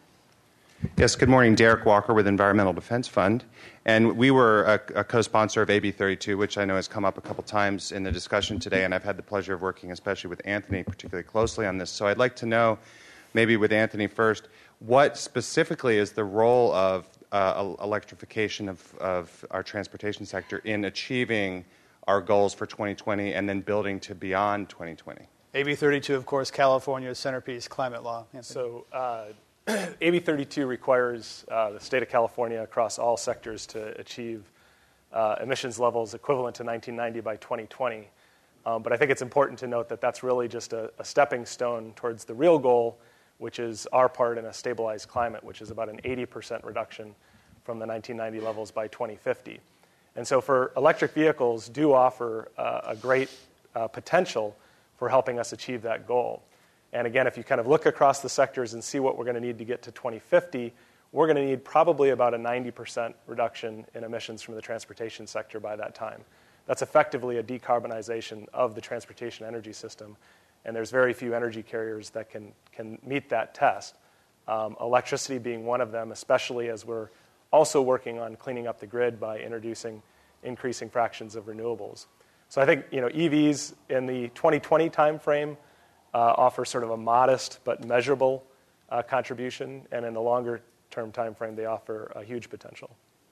Yes, good morning. Derek Walker with Environmental Defense Fund. And we were a, a co-sponsor of A B thirty-two, which I know has come up a couple times in the discussion today, and I've had the pleasure of working especially with Anthony particularly closely on this. So I'd like to know, maybe with Anthony first, what specifically is the role of uh, electrification of, of our transportation sector in achieving our goals for twenty twenty and then building to beyond twenty twenty? A B thirty-two, of course, California's centerpiece climate law. Anthony. So uh, A B thirty-two requires uh, the state of California across all sectors to achieve uh, emissions levels equivalent to nineteen ninety by twenty twenty. Um, but I think it's important to note that that's really just a, a stepping stone towards the real goal, which is our part in a stabilized climate, which is about an eighty percent reduction from the nineteen ninety levels by twenty fifty. And so for electric vehicles do offer uh, a great uh, potential for helping us achieve that goal. And again, if you kind of look across the sectors and see what we're going to need to get to twenty fifty, we're going to need probably about a ninety percent reduction in emissions from the transportation sector by that time. That's effectively a decarbonization of the transportation energy system. And there's very few energy carriers that can, can meet that test. Um, electricity being one of them, especially as we're also working on cleaning up the grid by introducing increasing fractions of renewables. So I think you know E Vs in the twenty twenty timeframe uh, offer sort of a modest but measurable uh, contribution, and in the longer term timeframe, they offer a huge potential.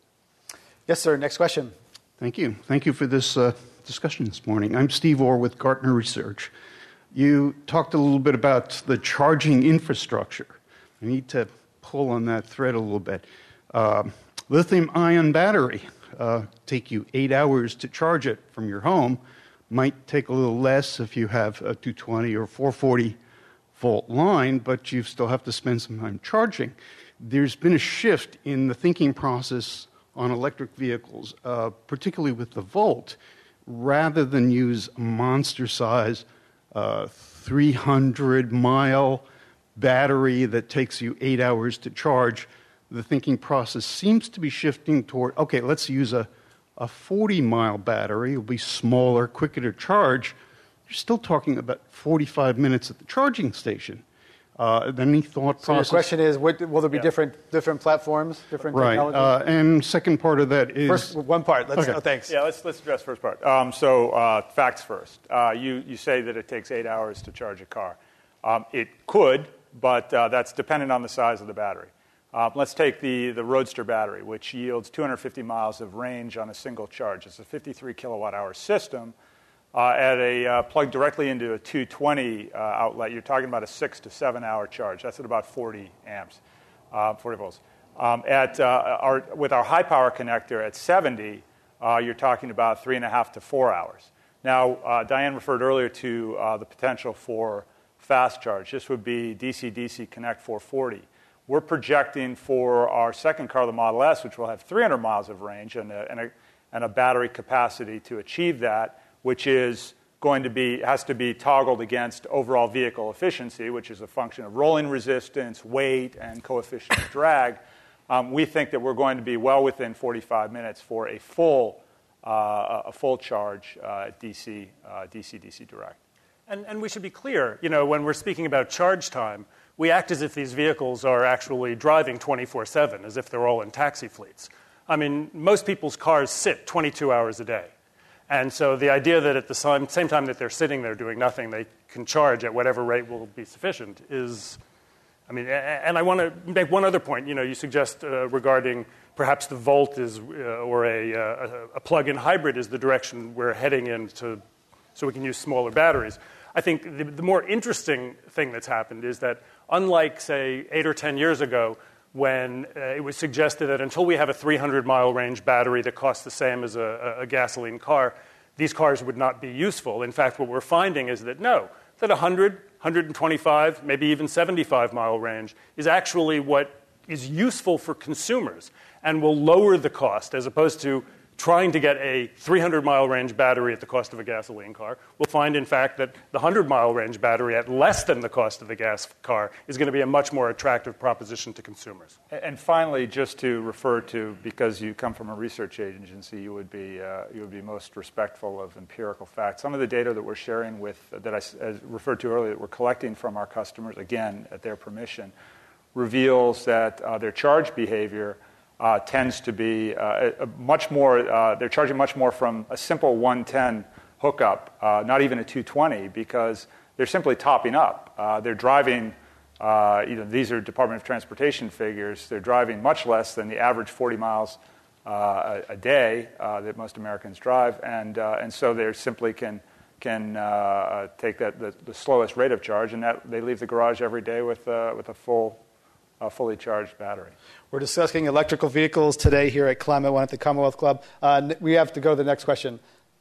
Yes, sir. Next question. Thank you. Thank you for this uh, discussion this morning. I'm Steve Orr with Gartner Research. You talked a little bit about the charging infrastructure. I need to pull on that thread a little bit. Uh, lithium-ion battery uh, take you eight hours to charge it from your home. Might take a little less if you have a two twenty or four forty volt line, but you still have to spend some time charging. There's been a shift in the thinking process on electric vehicles, uh, particularly with the Volt, rather than use a monster-size uh, three hundred mile battery that takes you eight hours to charge. The thinking process seems to be shifting toward, okay, let's use a, a forty mile battery. It'll be smaller, quicker to charge. You're still talking about forty-five minutes at the charging station. Uh, any thought so process? So your question is, what, will there be yeah. different different platforms, different right. technologies? Uh, and second part of that is... First, one part. Let's, okay. oh, thanks. Yeah, let's let's address first part. Um, so uh, facts first. Uh, you you say that it takes eight hours to charge a car. Um, it could, but uh, that's dependent on the size of the battery. Uh, let's take the the Roadster battery, which yields two hundred fifty miles of range on a single charge. It's a fifty-three kilowatt hour system uh, at a uh, plug directly into a two twenty uh, outlet, you're talking about a six to seven hour charge. That's at about forty amps, uh, forty volts. Um, at uh, our, with our high power connector at seventy, uh, you're talking about three and a half to four hours. Now, uh, Diane referred earlier to uh, the potential for fast charge. This would be D C D C Connect four forty. We're projecting for our second car, the Model S, which will have three hundred miles of range and a, and a, and a battery capacity to achieve that, which is going to be, has to be toggled against overall vehicle efficiency, which is a function of rolling resistance, weight, and coefficient of drag. Um, we think that we're going to be well within forty-five minutes for a full, uh, a full charge uh, D C, uh, D C, D C direct. And, and we should be clear, you know, when we're speaking about charge time, we act as if these vehicles are actually driving twenty-four seven, as if they're all in taxi fleets. I mean, most people's cars sit twenty-two hours a day. And so the idea that at the same, same time that they're sitting there doing nothing, they can charge at whatever rate will be sufficient is, I mean, and I want to make one other point. You know, you suggest uh, regarding perhaps the Volt is, uh, or a, uh, a plug-in hybrid is the direction we're heading in to, so we can use smaller batteries. I think the, the more interesting thing that's happened is that unlike, say, eight or ten years ago, when uh, it was suggested that until we have a three hundred mile range battery that costs the same as a, a gasoline car, these cars would not be useful. In fact, what we're finding is that no, that one hundred, one twenty-five, maybe even seventy-five mile range is actually what is useful for consumers and will lower the cost, as opposed to trying to get a three hundred mile range battery at the cost of a gasoline car. We'll find, in fact, that the one hundred mile range battery at less than the cost of the gas car is going to be a much more attractive proposition to consumers. And finally, just to refer to, because you come from a research agency, you would be uh, you would be most respectful of empirical facts. Some of the data that we're sharing with, that I as referred to earlier, that we're collecting from our customers, again, at their permission, reveals that uh, their charge behavior Uh, tends to be uh, a, a much more, uh, they're charging much more from a simple one ten hookup, uh, not even a two twenty, because they're simply topping up. Uh, they're driving, uh, you know, these are Department of Transportation figures, they're driving much less than the average forty miles uh, a, a day uh, that most Americans drive, and uh, and so they simply can can uh, take that the, the slowest rate of charge, and that they leave the garage every day with uh, with a full, uh, fully charged battery. We're discussing electrical vehicles today here at Climate One at the Commonwealth Club. Uh, we have to go to the next question.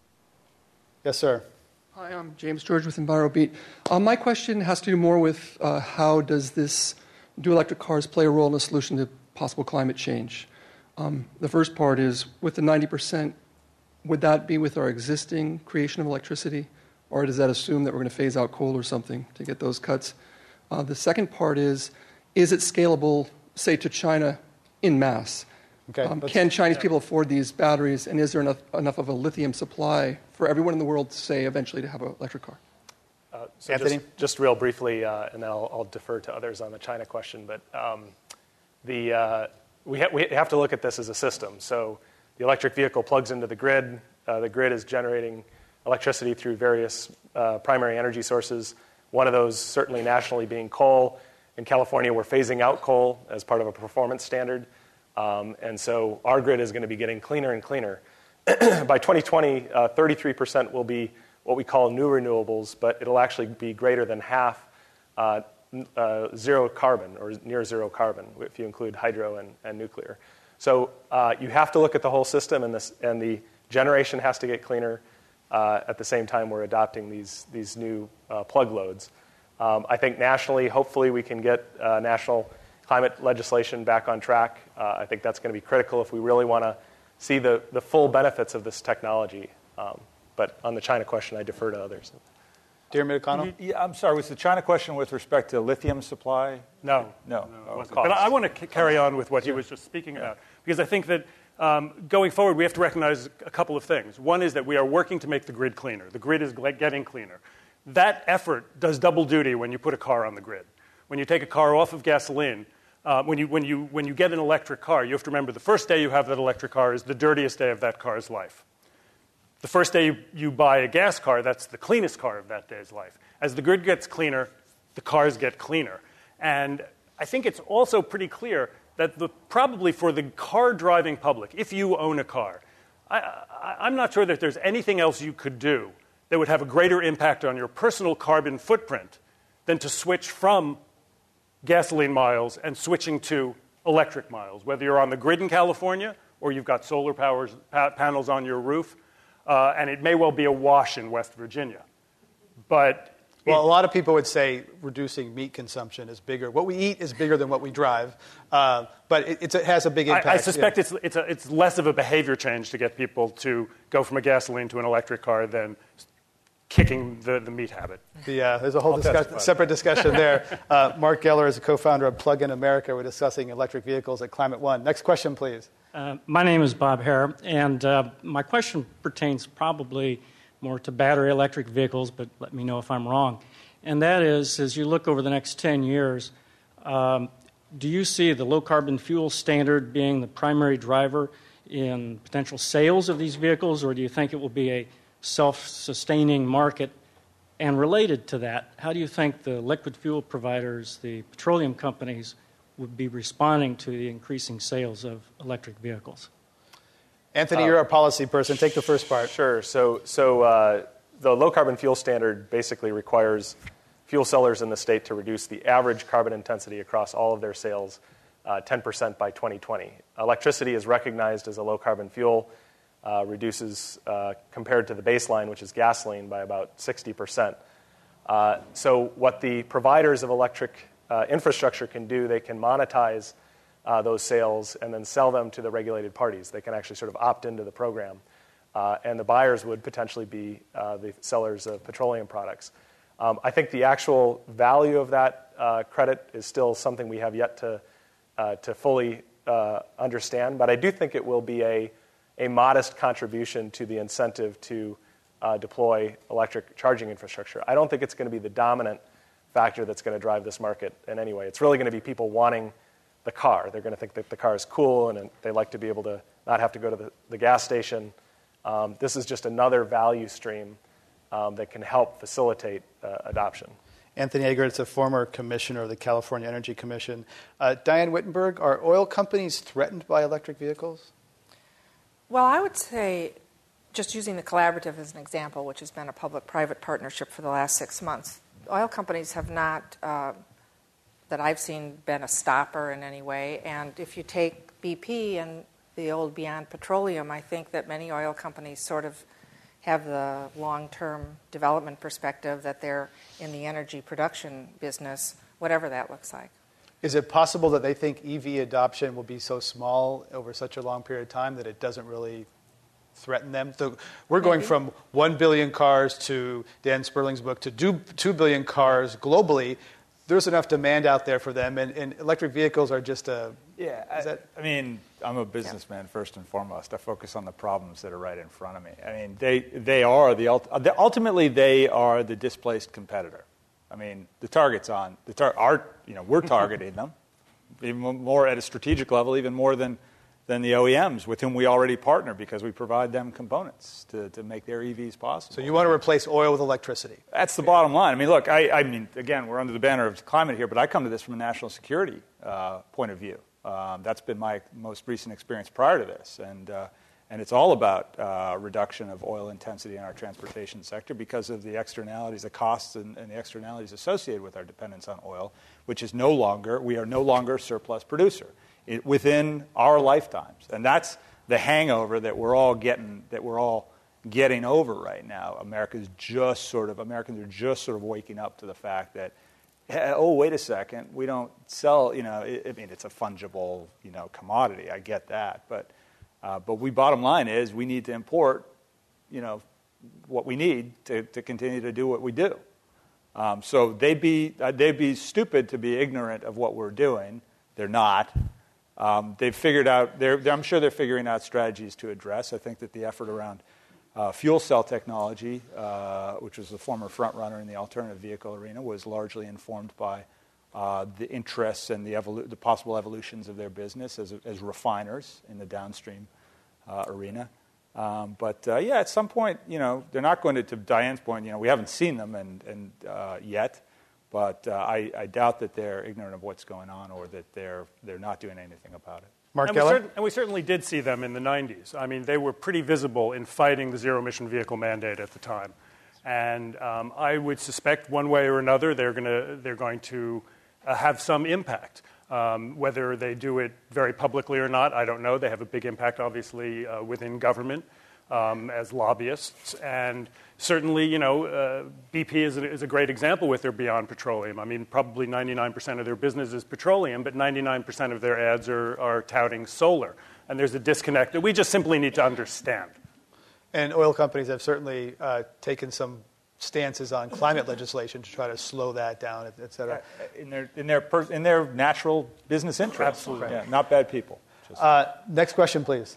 Yes, sir. Hi, I'm James George with EnviroBeat. Uh, my question has to do more with uh, how does this do electric cars play a role in the solution to possible climate change? Um, the first part is, with the ninety percent, would that be with our existing creation of electricity, or does that assume that we're going to phase out coal or something to get those cuts? Uh, the second part is, is it scalable, say, to China in mass? Okay, um, can Chinese people afford these batteries, and is there enough, enough of a lithium supply for everyone in the world, say, eventually to have an electric car? Uh, so Anthony? Just, just real briefly, uh, and then I'll, I'll defer to others on the China question, but um, the, uh, we, ha- we have to look at this as a system. So the electric vehicle plugs into the grid. Uh, the grid is generating electricity through various uh, primary energy sources, one of those certainly nationally being coal. In California, we're phasing out coal as part of a performance standard. Um, and so our grid is going to be getting cleaner and cleaner. By twenty twenty, uh, thirty-three percent will be what we call new renewables, but it'll actually be greater than half uh, uh, zero carbon or near zero carbon if you include hydro and, and nuclear. So uh, you have to look at the whole system, and, this, and the generation has to get cleaner. Uh, at the same time, we're adopting these, these new uh, plug loads. Um, I think nationally, hopefully we can get uh, national climate legislation back on track. Uh, I think that's going to be critical if we really want to see the, the full benefits of this technology. Um, but on the China question, I defer to others. Dear McConnell? Yeah, I'm sorry, was the China question with respect to lithium supply? No. No. no Oh, okay. But I want to c- carry on with what he was just speaking about, because I think that um, going forward, we have to recognize a couple of things. One is that we are working to make the grid cleaner. The grid is getting cleaner. That effort does double duty when you put a car on the grid. When you take a car off of gasoline, uh, when, you, when, you, when you get an electric car, you have to remember the first day you have that electric car is the dirtiest day of that car's life. The first day you, you buy a gas car, that's the cleanest car of that day's life. As the grid gets cleaner, the cars get cleaner. And I think it's also pretty clear that the, probably for the car-driving public, if you own a car, I, I, I'm not sure that there's anything else you could do that would have a greater impact on your personal carbon footprint than to switch from gasoline miles and switching to electric miles, whether you're on the grid in California or you've got solar powers, pa- panels on your roof, uh, and it may well be a wash in West Virginia. But well, a lot of people would say reducing meat consumption is bigger. What we eat is bigger than what we drive, uh, but it, it's, it has a big impact. I, I suspect yeah. it's, it's, a, it's less of a behavior change to get people to go from a gasoline to an electric car than kicking the, the meat habit. The, uh, there's a whole I'll discuss- separate discussion there. Uh, Mark Geller is a co-founder of Plug-in America. We're discussing electric vehicles at Climate One. Next question, please. Uh, my name is Bob Hare, and uh, my question pertains probably more to battery electric vehicles, but let me know if I'm wrong. And that is, as you look over the next ten years, um, do you see the low-carbon fuel standard being the primary driver in potential sales of these vehicles, or do you think it will be a self-sustaining market? And related to that, how do you think the liquid fuel providers, the petroleum companies, would be responding to the increasing sales of electric vehicles? Anthony, Uh, you're a policy person. Take the first part. Sure. So, so uh, the low-carbon fuel standard basically requires fuel sellers in the state to reduce the average carbon intensity across all of their sales uh, ten percent by twenty twenty. Electricity is recognized as a low-carbon fuel, uh, reduces uh, compared to the baseline, which is gasoline, by about sixty percent. Uh, so what the providers of electric uh, infrastructure can do, they can monetize uh, those sales and then sell them to the regulated parties. They can actually sort of opt into the program. Uh, and the buyers would potentially be uh, the sellers of petroleum products. Um, I think the actual value of that uh, credit is still something we have yet to uh, to fully uh, understand, but I do think it will be a, a modest contribution to the incentive to uh, deploy electric charging infrastructure. I don't think it's going to be the dominant factor that's going to drive this market in any way. It's really going to be people wanting the car. They're going to think that the car is cool and they like to be able to not have to go to the, the gas station. Um, this is just another value stream um, that can help facilitate uh, adoption. Anthony Eggert is a former commissioner of the California Energy Commission. Uh, Diane Wittenberg, are oil companies threatened by electric vehicles? Well, I would say, just using the collaborative as an example, which has been a public-private partnership for the last six months, oil companies have not, uh, that I've seen, been a stopper in any way. And if you take B P and the old Beyond Petroleum, I think that many oil companies sort of have the long-term development perspective that they're in the energy production business, whatever that looks like. Is it possible that they think E V adoption will be so small over such a long period of time that it doesn't really threaten them? So we're going Maybe. from one billion cars to Dan Sperling's book to do two billion cars globally. There's enough demand out there for them, and, and electric vehicles are just a... Yeah, is I, that, I mean, I'm a businessman first and foremost. I focus on the problems that are right in front of me. I mean, they they are the ultimately they are the displaced competitor. I mean, the target's on the tar- our you know we're targeting them even more at a strategic level, even more than than the O E Ms with whom we already partner because we provide them components to, to make their E Vs possible. So you want to replace oil with electricity? That's the bottom line. I mean, look, I, I mean, again, we're under the banner of climate here, but I come to this from a national security uh, point of view. Um, that's been my most recent experience prior to this, and uh, and it's all about uh, reduction of oil intensity in our transportation sector because of the externalities, the costs, and, and the externalities associated with our dependence on oil, which is no longer we are no longer a surplus producer it, within our lifetimes, and that's the hangover that we're all getting that we're all getting over right now. America's just sort of Americans are just sort of waking up to the fact that. Oh, wait a second. We don't sell, you know, I mean, it's a fungible, you know, commodity. I get that. But uh, but we bottom line is we need to import, you know, what we need to, to continue to do what we do. Um, so they'd be, uh, they'd be stupid to be ignorant of what we're doing. They're not. Um, they've figured out, they're, they're, I'm sure they're figuring out strategies to address. I think that the effort around Uh, fuel cell technology, uh, which was the former front runner in the alternative vehicle arena, was largely informed by uh, the interests and the, evolu- the possible evolutions of their business as, as refiners in the downstream uh, arena. Um, but uh, yeah, at some point, you know, they're not going to, to Diane's point, you know, we haven't seen them and, and uh, yet, but uh, I, I doubt that they're ignorant of what's going on or that they're they're not doing anything about it. Mark and we, Geller? cer- and we certainly did see them in the nineties. I mean, they were pretty visible in fighting the zero-emission vehicle mandate at the time. And um, I would suspect one way or another they're, gonna, they're going to uh, have some impact. Um, whether they do it very publicly or not, I don't know. They have a big impact, obviously, uh, within government um, as lobbyists. And certainly, you know, uh, B P is a, is a great example with their Beyond Petroleum. I mean, probably ninety-nine percent of their business is petroleum, but ninety-nine percent of their ads are, are touting solar. And there's a disconnect that we just simply need to understand. And oil companies have certainly uh, taken some stances on climate legislation to try to slow that down, et, et cetera. In their, in their, per, in their natural business interests. Absolutely. Yeah, not bad people. Just. Uh, next question, please.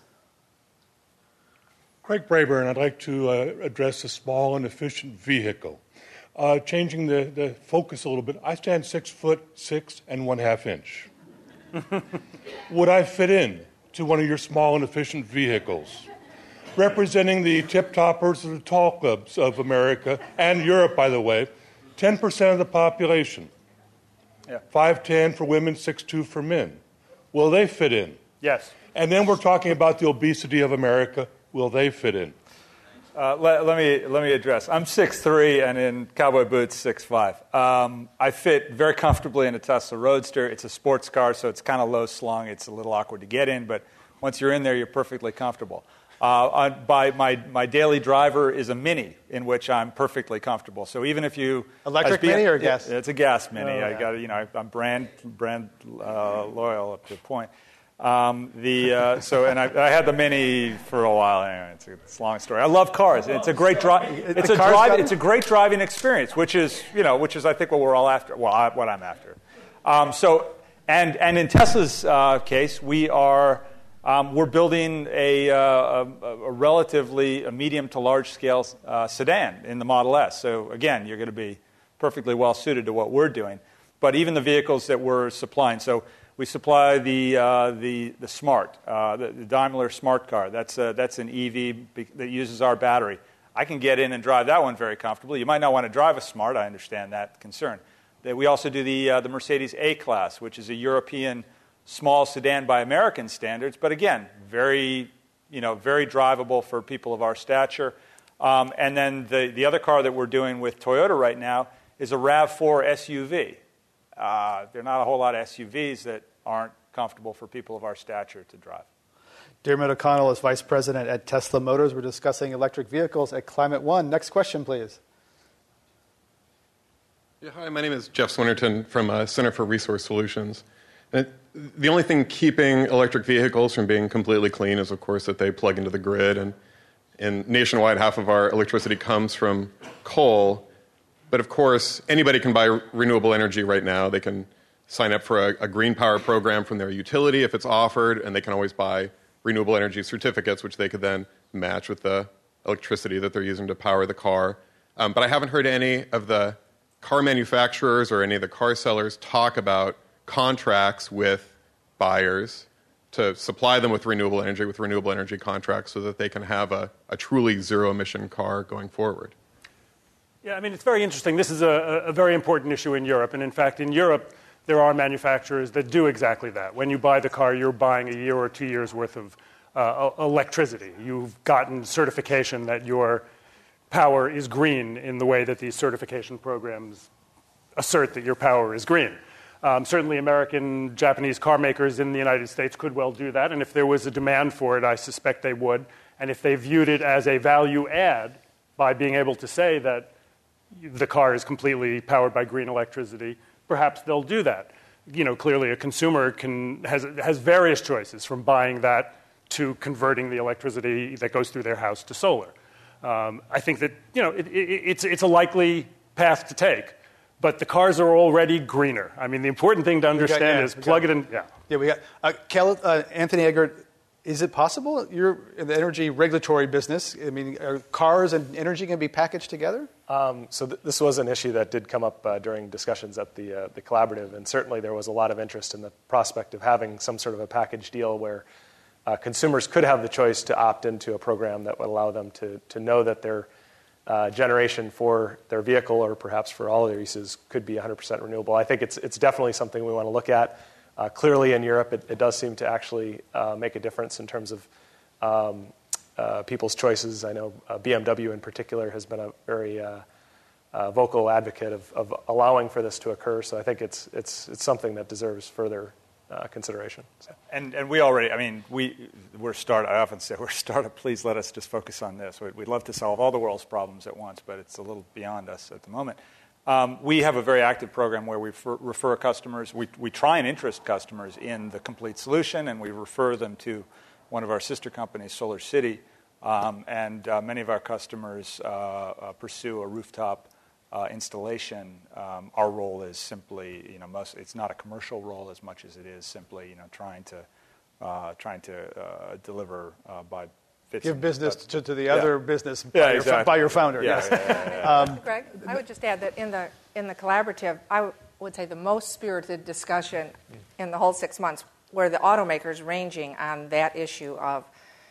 Craig Brayburn, I'd like to uh, address a small and efficient vehicle. Uh, changing the, the focus a little bit, I stand six foot six and one half inch. Would I fit in to one of your small and efficient vehicles? Representing the tip-toppers of the tall clubs of America and Europe, by the way, ten percent of the population. Yeah. five ten for women, six two for men. Will they fit in? Yes. And then we're talking about the obesity of America. Will they fit in? Uh, let, let me let me address. I'm six three and in cowboy boots six five. Um, I fit very comfortably in a Tesla Roadster. It's a sports car, so it's kind of low slung. It's a little awkward to get in, but once you're in there, you're perfectly comfortable. Uh, on, by my, my daily driver is a Mini, in which I'm perfectly comfortable. So even if you electric being, Mini or gas? It's a gas Mini. Oh, I yeah. got you know I'm brand brand uh, loyal up to a point. Um, the uh, so and I, I had the Mini for a while. Anyway, it's a, it's a long story. I love cars. It's a great drive. It's a drive. It's a great driving experience, which is you know which is I think what we're all after. Well, I, what I'm after. Um, so and and in Tesla's uh, case, we are. Um, we're building a, uh, a, a relatively a medium to large scale uh, sedan in the Model S. So again, you're going to be perfectly well suited to what we're doing. But even the vehicles that we're supplying, so we supply the uh, the the Smart, uh, the, the Daimler Smart car. That's a, that's an E V that uses our battery. I can get in and drive that one very comfortably. You might not want to drive a Smart. I understand that concern. We also do the uh, the Mercedes A-Class, which is a European small sedan by American standards, but again, very, you know, very drivable for people of our stature. Um, and then the, the other car that we're doing with Toyota right now is a RAV four S U V. Uh, there are not a whole lot of S U Vs that aren't comfortable for people of our stature to drive. Dermot O'Connell is Vice President at Tesla Motors. We're discussing electric vehicles at Climate One. Next question, please. Yeah, hi, my name is Jeff Swinnerton from uh, Center for Resource Solutions. And it, the only thing keeping electric vehicles from being completely clean is, of course, that they plug into the grid. And, and nationwide, half of our electricity comes from coal. But, of course, anybody can buy renewable energy right now. They can sign up for a, a green power program from their utility if it's offered, and they can always buy renewable energy certificates, which they could then match with the electricity that they're using to power the car. Um, but I haven't heard any of the car manufacturers or any of the car sellers talk about contracts with buyers to supply them with renewable energy, with renewable energy contracts, so that they can have a, a truly zero-emission car going forward. Yeah, I mean, it's very interesting. This is a, a very important issue in Europe. And in fact, in Europe, there are manufacturers that do exactly that. When you buy the car, you're buying a year or two years' worth of uh, electricity. You've gotten certification that your power is green in the way that these certification programs assert that your power is green. Um, certainly American, Japanese car makers in the United States could well do that, and if there was a demand for it, I suspect they would. And if they viewed it as a value add by being able to say that the car is completely powered by green electricity, perhaps they'll do that. You know, clearly a consumer can has, has various choices from buying that to converting the electricity that goes through their house to solar. Um, I think that, you know, it, it, it's, it's a likely path to take. But the cars are already greener. I mean, the important thing to understand got, yeah, is plug got, it in. Yeah, yeah. We got uh, Kel, uh, Anthony Eggert. Is it possible you're in the energy regulatory business? I mean, are cars and energy going to be packaged together? Um, so th- this was an issue that did come up uh, during discussions at the uh, the collaborative, and certainly there was a lot of interest in the prospect of having some sort of a package deal where uh, consumers could have the choice to opt into a program that would allow them to to know that their Uh, generation for their vehicle or perhaps for all of their uses could be one hundred percent renewable. I think it's it's definitely something we want to look at. Uh, clearly in Europe, it, it does seem to actually uh, make a difference in terms of um, uh, people's choices. I know uh, B M W in particular has been a very uh, uh, vocal advocate of, of allowing for this to occur. So I think it's it's it's something that deserves further uh, consideration. So. And and we already, I mean, we we're start. I often say we're a startup. Please let us just focus on this. We'd love to solve all the world's problems at once, but it's a little beyond us at the moment. Um, we have a very active program where we refer, refer customers. We, we try and interest customers in the complete solution, and we refer them to one of our sister companies, Solar City. Um, and uh, many of our customers uh, uh, pursue a rooftop uh, installation. Um, our role is simply, you know, most, it's not a commercial role as much as it is simply, you know, trying to uh, trying to uh, deliver uh, by. Give business to, to the yeah. other business by, yeah, your, exactly. by your founder. Yeah, yes. yeah, yeah, yeah. Um, Greg, I would just add that in the in the collaborative, I w- would say the most spirited discussion in the whole six months were the automakers ranging on that issue of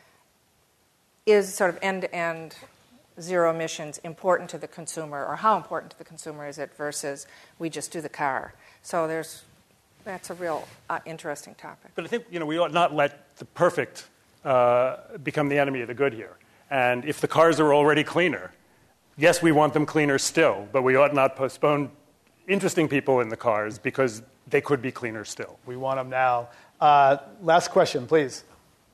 is sort of end-to-end zero emissions important to the consumer, or how important to the consumer is it versus we just do the car. So there's that's a real uh, interesting topic. But I think you know we ought not let the perfect Uh, become the enemy of the good here. And if the cars are already cleaner, yes, we want them cleaner still, but we ought not postpone interesting people in the cars because they could be cleaner still. We want them now. Uh, last question, please.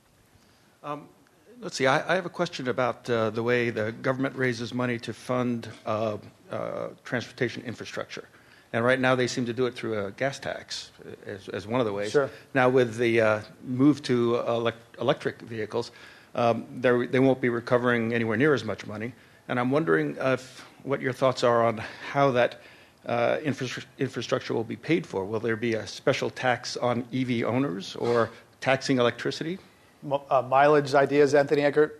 Um, let's see. I, I have a question about uh, the way the government raises money to fund uh, uh, transportation infrastructure. And right now they seem to do it through a gas tax as, as one of the ways. Sure. Now with the uh, move to elect- electric vehicles, um, they won't be recovering anywhere near as much money. And I'm wondering if, what your thoughts are on how that uh, infra- infrastructure will be paid for. Will there be a special tax on E V owners or taxing electricity? Uh, mileage ideas, Anthony Eggert?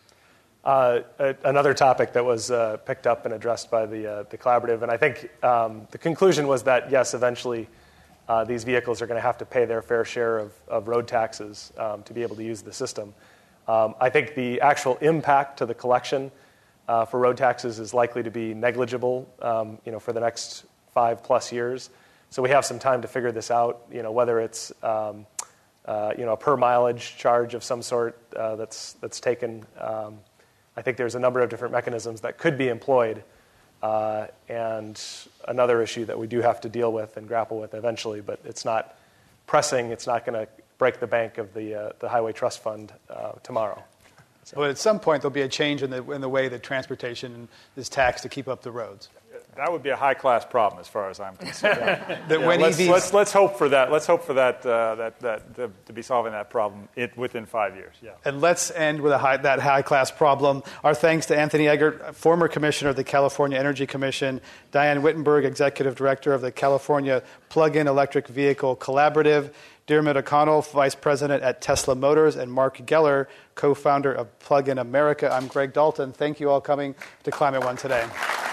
Uh, a, another topic that was uh, picked up and addressed by the, uh, the collaborative, and I think um, the conclusion was that, yes, eventually uh, these vehicles are going to have to pay their fair share of, of road taxes um, to be able to use the system. Um, I think the actual impact to the collection uh, for road taxes is likely to be negligible um, you know, for the next five plus years. So we have some time to figure this out, you know, whether it's um, uh, you know, a per mileage charge of some sort uh, that's, that's taken. Um, I think there's a number of different mechanisms that could be employed, uh, and another issue that we do have to deal with and grapple with eventually, but it's not pressing. It's not going to break the bank of the uh, the Highway Trust Fund uh, tomorrow. So. But at some point, there'll be a change in the in the way that transportation is taxed to keep up the roads. That would be a high-class problem, as far as I'm concerned. that yeah, when let's, E Vs... let's, let's hope for that. Let's hope for that. Uh, that, that to, to be solving that problem it, within five years. Yeah. And let's end with a high, that high-class problem. Our thanks to Anthony Eggert, former commissioner of the California Energy Commission, Diane Wittenberg, executive director of the California Plug-in Electric Vehicle Collaborative, Diarmuid O'Connell, vice president at Tesla Motors, and Mark Geller, co-founder of Plug-in America. I'm Greg Dalton. Thank you all coming to Climate One today.